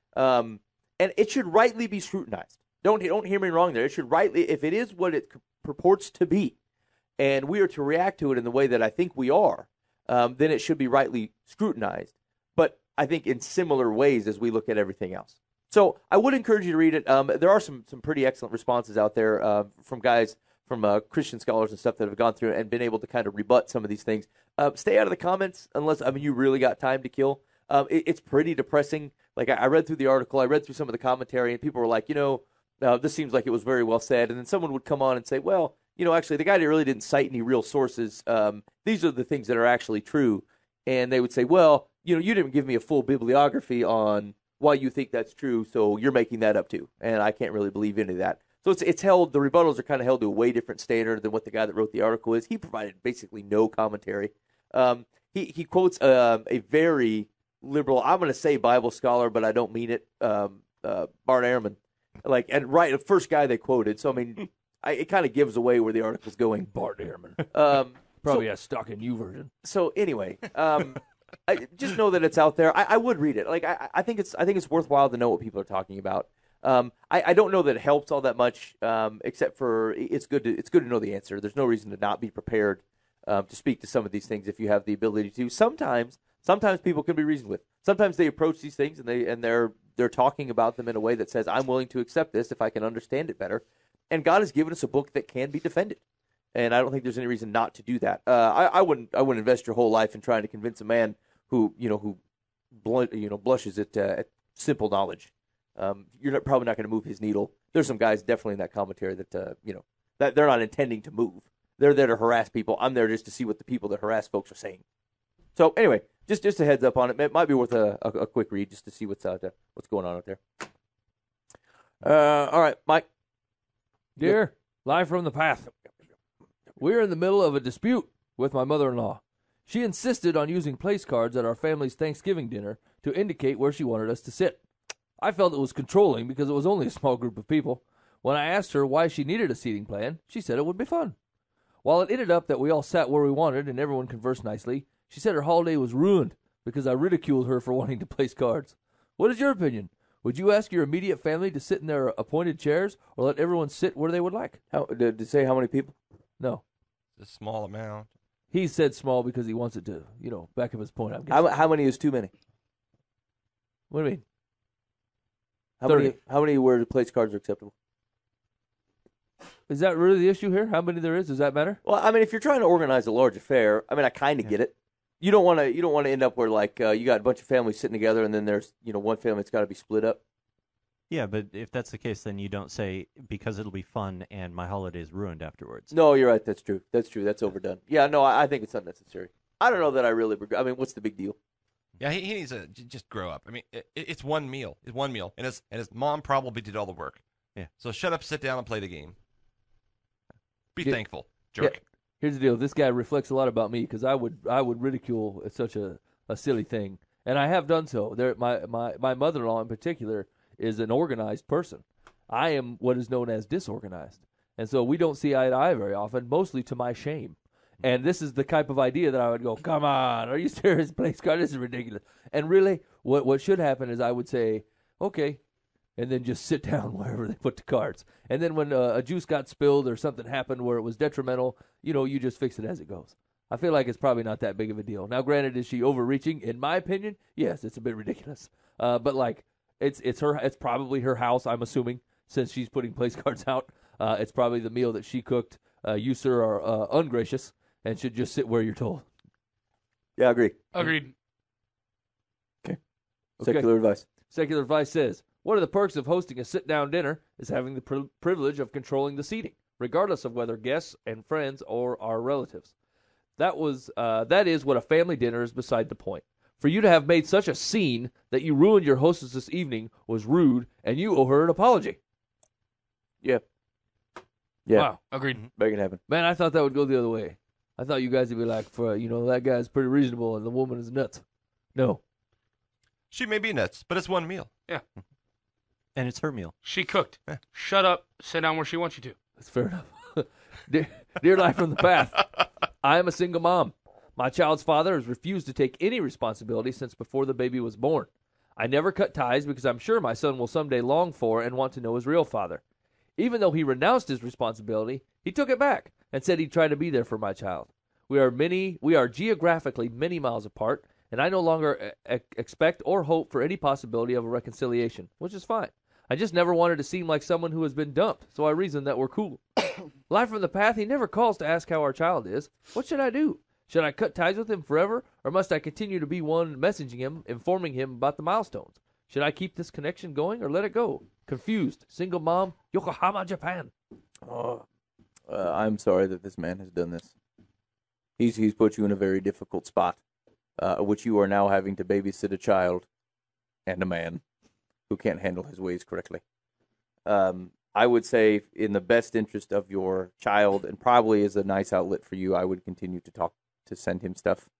Um, and it should rightly be scrutinized. Don't don't hear me wrong there. It should rightly, if it is what it purports to be, and we are to react to it in the way that I think we are, um, then it should be rightly scrutinized. But I think in similar ways as we look at everything else. So I would encourage you to read it. Um, there are some some pretty excellent responses out there uh, from guys, from uh, Christian scholars and stuff that have gone through and been able to kind of rebut some of these things. Uh, stay out of the comments unless, I mean, you really got time to kill. Um, it, it's pretty depressing. Like I, I read through the article, I read through some of the commentary, and people were like, you know, uh, this seems like it was very well said. And then someone would come on and say, well, you know, actually, the guy really didn't cite any real sources. Um, these are the things that are actually true. And they would say, well, you know, you didn't give me a full bibliography on why you think that's true, so you're making that up too. And I can't really believe any of that. So it's it's held, the rebuttals are kind of held to a way different standard than what the guy that wrote the article is. He provided basically no commentary. Um, he, he quotes uh, a very liberal, I'm going to say Bible scholar, but I don't mean it, um, uh, Bart Ehrman. Like, and right, the first guy they quoted. So, I mean, I, it kind of gives away where the article's going. Bart Ehrman. Um, Probably so, a stock in you version. So anyway, um, I just know that it's out there. I, I would read it. Like I, I think it's I think it's worthwhile to know what people are talking about. Um, I, I don't know that it helps all that much, um, except for it's good to it's good to know the answer. There's no reason to not be prepared um, to speak to some of these things if you have the ability to. Sometimes sometimes people can be reasoned with. Sometimes they approach these things and they and they're they're talking about them in a way that says, I'm willing to accept this if I can understand it better. And God has given us a book that can be defended. and I don't think there's any reason not to do that. Uh, I, I wouldn't I wouldn't invest your whole life in trying to convince a man who you know who bl- you know blushes at, uh, at simple knowledge. Um, you're not, probably not going to move his needle. There's some guys definitely in that commentary that uh, you know that they're not intending to move. They're there to harass people. I'm there just to see what the people that harass folks are saying. So anyway, just just a heads up on it. It might be worth a, a, a quick read just to see what's out there, what's going on out there. Uh, all right, Mike. Dear, live from the path. We're in the middle of a dispute with my mother-in-law. She insisted on using place cards at our family's Thanksgiving dinner to indicate where she wanted us to sit. I felt it was controlling because it was only a small group of people. When I asked her why she needed a seating plan, she said it would be fun. While it ended up that we all sat where we wanted and everyone conversed nicely, she said her holiday was ruined because I ridiculed her for wanting to place cards. What is your opinion? Would you ask your immediate family to sit in their appointed chairs or let everyone sit where they would like? How, did, did it say how many people? No. It's a small amount. He said small because he wants it to, you know, back up his point. I'm guessing. How, how many is too many? What do you mean? How thirty. many? How many where place cards are acceptable? Is that really the issue here? How many there is? Does that matter? Well, I mean, if you're trying to organize a large affair, I mean, I kind of Yeah. get it. You don't want to. You don't want to end up where like uh, you got a bunch of families sitting together, and then there's you know one family that's got to be split up. Yeah, but if that's the case, then you don't say because it'll be fun and my holiday is ruined afterwards. No, you're right. That's true. That's true. That's overdone. Yeah, no, I, I think it's unnecessary. I don't know that I really. Reg- I mean, what's the big deal? Yeah, he, he needs to j- just grow up. I mean, it, it's one meal. It's one meal, and his and his mom probably did all the work. Yeah. So shut up, sit down, and play the game. Be Yeah. thankful, jerk. Yeah. Here's the deal. This guy reflects a lot about me because I would I would ridicule such a, a silly thing, and I have done so. There, my my my mother-in-law in particular is an organized person. I am what is known as disorganized, and so we don't see eye to eye very often, mostly to my shame. And this is the type of idea that I would go, come on, are you serious? Place card, this is ridiculous. And really, what what should happen is I would say, okay, and then just sit down wherever they put the cards. And then when uh, a juice got spilled or something happened where it was detrimental, you know, you just fix it as it goes. I feel like it's probably not that big of a deal. Now, granted, is she overreaching? In my opinion, yes, it's a bit ridiculous. Uh, but like, it's it's her, it's probably her house. I'm assuming since she's putting place cards out, uh, it's probably the meal that she cooked. Uh, you, sir, are uh, ungracious and should just sit where you're told. Yeah, I agree. Agreed. Secular advice. Secular advice says, one of the perks of hosting a sit-down dinner is having the pri- privilege of controlling the seating, regardless of whether guests and friends or our relatives. That was uh, that is what a family dinner is beside the point. For you to have made such a scene that you ruined your hostess this evening was rude, and you owe her an apology. Yeah. Yeah. Wow. Agreed. Make it happen. Man, I thought that would go the other way. I thought you guys would be like, for you know, that guy's pretty reasonable and the woman is nuts. No. She may be nuts, but it's one meal. And it's her meal. She cooked. Shut up. Sit down where she wants you to. That's fair enough. dear, dear Life from the Path, I am a single mom. My child's father has refused to take any responsibility since before the baby was born. I never cut ties because I'm sure my son will someday long for and want to know his real father. Even though he renounced his responsibility, he took it back and said he'd try to be there for my child. We are many, we are geographically many miles apart, and I no longer e- expect or hope for any possibility of a reconciliation, which is fine. I just never wanted to seem like someone who has been dumped, so I reasoned that we're cool. Life from the Path, he never calls to ask how our child is. What should I do? Should I cut ties with him forever, or must I continue to be one messaging him, informing him about the milestones? Should I keep this connection going or let it go? Confused. Single mom, Yokohama, Japan. Oh, uh, I'm sorry that this man has done this. He's he's put you in a very difficult spot, uh, which you are now having to babysit a child and a man who can't handle his ways correctly. Um, I would say, in the best interest of your child, and probably as a nice outlet for you, I would continue to talk to send him stuff.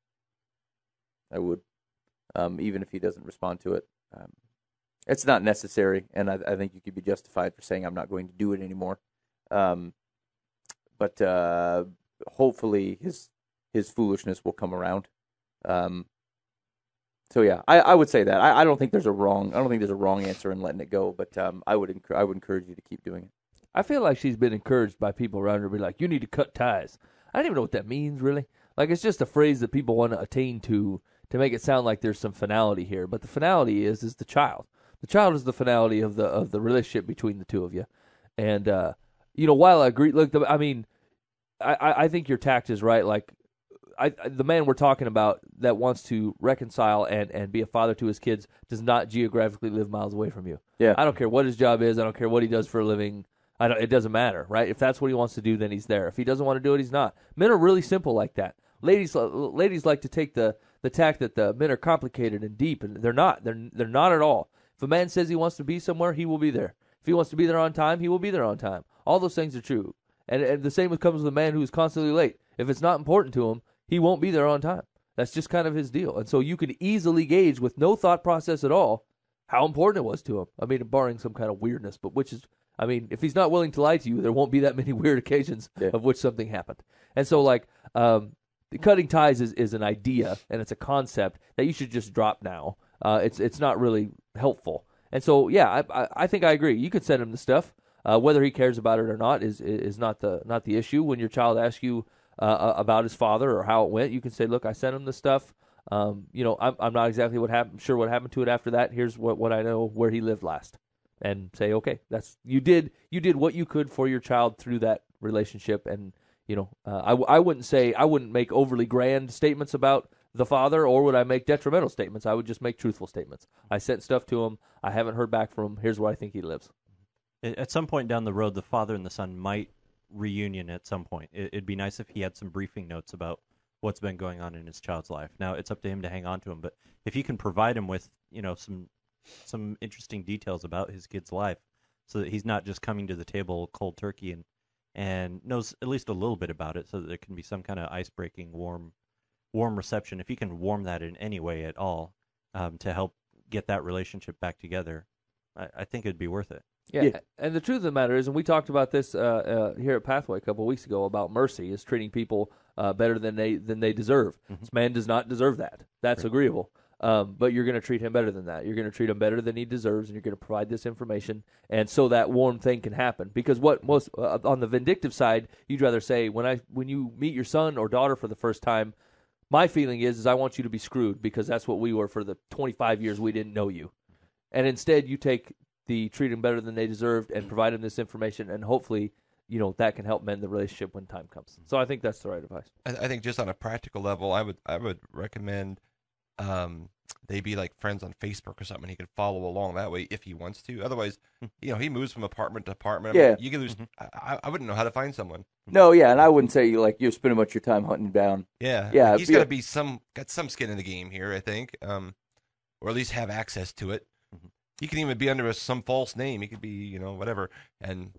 I would, um, even if he doesn't respond to it. Um, it's not necessary, and I, I think you could be justified for saying I'm not going to do it anymore. Um, but uh, hopefully his his foolishness will come around. Um, so yeah, I, I would say that. I, I don't think there's a wrong. I don't think there's a wrong answer in letting it go. But um, I would enc- I would encourage you to keep doing it. I feel like she's been encouraged by people around her to be like, you need to cut ties. I don't even know what that means, really. Like, it's just a phrase that people want to attain to to make it sound like there's some finality here. But the finality is is the child. The child is the finality of the of the relationship between the two of you. And, uh, you know, while I agree, look, the, I mean, I, I I think your tact is right. Like, I, I the man we're talking about that wants to reconcile and, and be a father to his kids does not geographically live miles away from you. Yeah. I don't care what his job is. I don't care what he does for a living. I don't, it doesn't matter, right? If that's what he wants to do, then he's there. If he doesn't want to do it, he's not. Men are really simple like that. Ladies, ladies like to take the, the tact that the men are complicated and deep, and they're not. They're they're not at all. If a man says he wants to be somewhere, he will be there. If he wants to be there on time, he will be there on time. All those things are true. And, and the same comes with a man who is constantly late. If it's not important to him, he won't be there on time. That's just kind of his deal. And so you can easily gauge with no thought process at all how important it was to him. I mean, barring some kind of weirdness, but which is, I mean, if he's not willing to lie to you, there won't be that many weird occasions yeah. of which something happened. And so, like, um, cutting ties is, is an idea, and it's a concept that you should just drop now. Uh, it's it's not really helpful. And so, yeah, I, I, I think I agree. You could send him the stuff. Uh, whether he cares about it or not is is not the not the issue. When your child asks you uh, about his father or how it went, you can say, "Look, I sent him the stuff. Um, you know, I'm I'm not exactly what happened, sure what happened to it after that. Here's what, what I know where he lived last," and say, "Okay, that's you did you did what you could for your child through that relationship." And you know, uh, I I wouldn't say I wouldn't make overly grand statements about the father, or would I make detrimental statements? I would just make truthful statements. I sent stuff to him. I haven't heard back from him. Here's where I think he lives. At some point down the road, the father and the son might reunion at some point. It'd be nice if he had some briefing notes about what's been going on in his child's life. Now, it's up to him to hang on to him, but if you can provide him with, you know, some some interesting details about his kid's life, so that he's not just coming to the table cold turkey and and knows at least a little bit about it, so that there can be some kind of ice-breaking, warm, warm reception. If you can warm that in any way at all um, to help get that relationship back together, I, I think it'd be worth it. Yeah. yeah, and the truth of the matter is, and we talked about this uh, uh, here at Pathway a couple of weeks ago about mercy, is treating people uh, better than they than they deserve. Mm-hmm. This man does not deserve that. That's right. Agreeable. Um, but you're going to treat him better than that. You're going to treat him better than he deserves, and you're going to provide this information, and so that warm thing can happen. Because what most uh, on the vindictive side, you'd rather say, when I when you meet your son or daughter for the first time, my feeling is is I want you to be screwed, because that's what we were for the twenty-five years we didn't know you. And instead, you take the treat them better than they deserved and provide them this information, and hopefully, you know, that can help mend the relationship when time comes. So I think that's the right advice. I, I think just on a practical level, I would I would recommend um, they be like friends on Facebook or something. He could follow along that way if he wants to. Otherwise, you know, he moves from apartment to apartment. I yeah, mean, you can lose. Mm-hmm. I, I wouldn't know how to find someone. No, yeah, and I wouldn't say you like you're spending much of your time hunting down. Yeah, yeah, he's got to be some got some skin in the game here, I think, um, or at least have access to it. Mm-hmm. He can even be under a, some false name. He could be, you know, whatever, and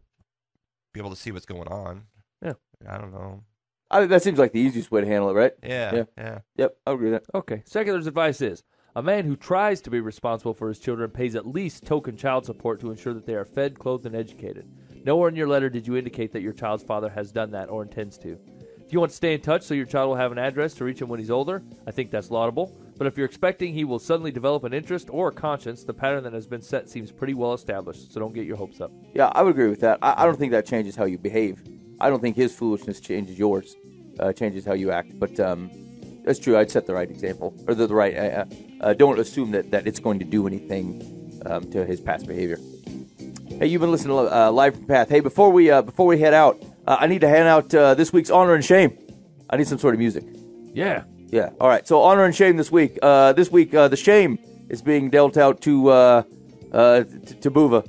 be able to see what's going on. Yeah. I don't know. I, that seems like the easiest way to handle it, right? Yeah. Yeah. yeah. Yep, I agree with that. Okay. Secular's advice is, a man who tries to be responsible for his children pays at least token child support to ensure that they are fed, clothed, and educated. Nowhere in your letter did you indicate that your child's father has done that or intends to. If you want to stay in touch so your child will have an address to reach him when he's older, I think that's laudable. But if you're expecting he will suddenly develop an interest or a conscience, the pattern that has been set seems pretty well established, so don't get your hopes up. Yeah, I would agree with that. I, I don't think that changes how you behave. I don't think his foolishness changes yours, uh, changes how you act. But um, that's true. I'd set the right example, or the, the right. Uh, uh, don't assume that, that it's going to do anything um, to his past behavior. Hey, you've been listening to uh, Live from Path. Hey, before we uh, before we head out, uh, I need to hand out uh, this week's Honor and Shame. I need some sort of music. Yeah. Yeah. All right. So honor and shame this week. Uh, this week, uh, the shame is being dealt out to uh, uh, t- to Buva.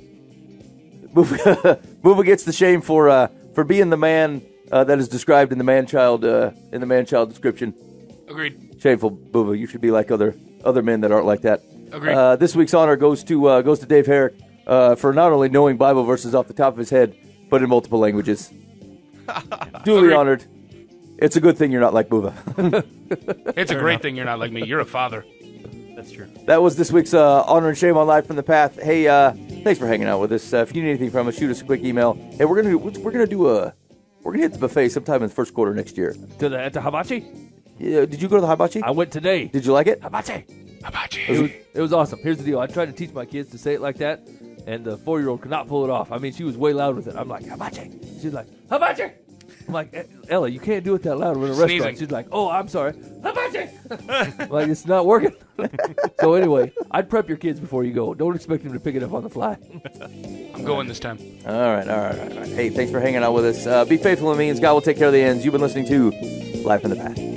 Buva, Buva gets the shame for uh, for being the man uh, that is described in the man-child uh, in the man-child description. Agreed. Shameful, Buva. You should be like other other men that aren't like that. Agreed. Uh, this week's honor goes to uh, goes to Dave Herrick uh, for not only knowing Bible verses off the top of his head, but in multiple languages. Duly Agreed. honored. It's a good thing you're not like Buva. It's a great thing you're not like me. You're a father. That's true. That was this week's uh, Honor and Shame on Live from the Path. Hey, uh, thanks for hanging out with us. Uh, if you need anything from us, shoot us a quick email. Hey, we're gonna do, we're gonna do a we're gonna hit the buffet sometime in the first quarter next year. To the at the hibachi? Yeah, did you go to the hibachi? I went today. Did you like it? Hibachi. Hibachi. It was, it was awesome. Here's the deal. I tried to teach my kids to say it like that, and the four-year-old could not pull it off. I mean, she was way loud with it. I'm like, hibachi. She's like, hibachi. I'm like, Ella, you can't do it that loud. We're in a Sneezing. restaurant. She's like, oh, I'm sorry. Hibachi. Like, it's not working. So anyway, I'd prep your kids before you go. Don't expect them to pick it up on the fly. I'm going this time. All right, all right, all right. Hey, thanks for hanging out with us. Uh, be faithful in means. God will take care of the ends. You've been listening to Life in the Path.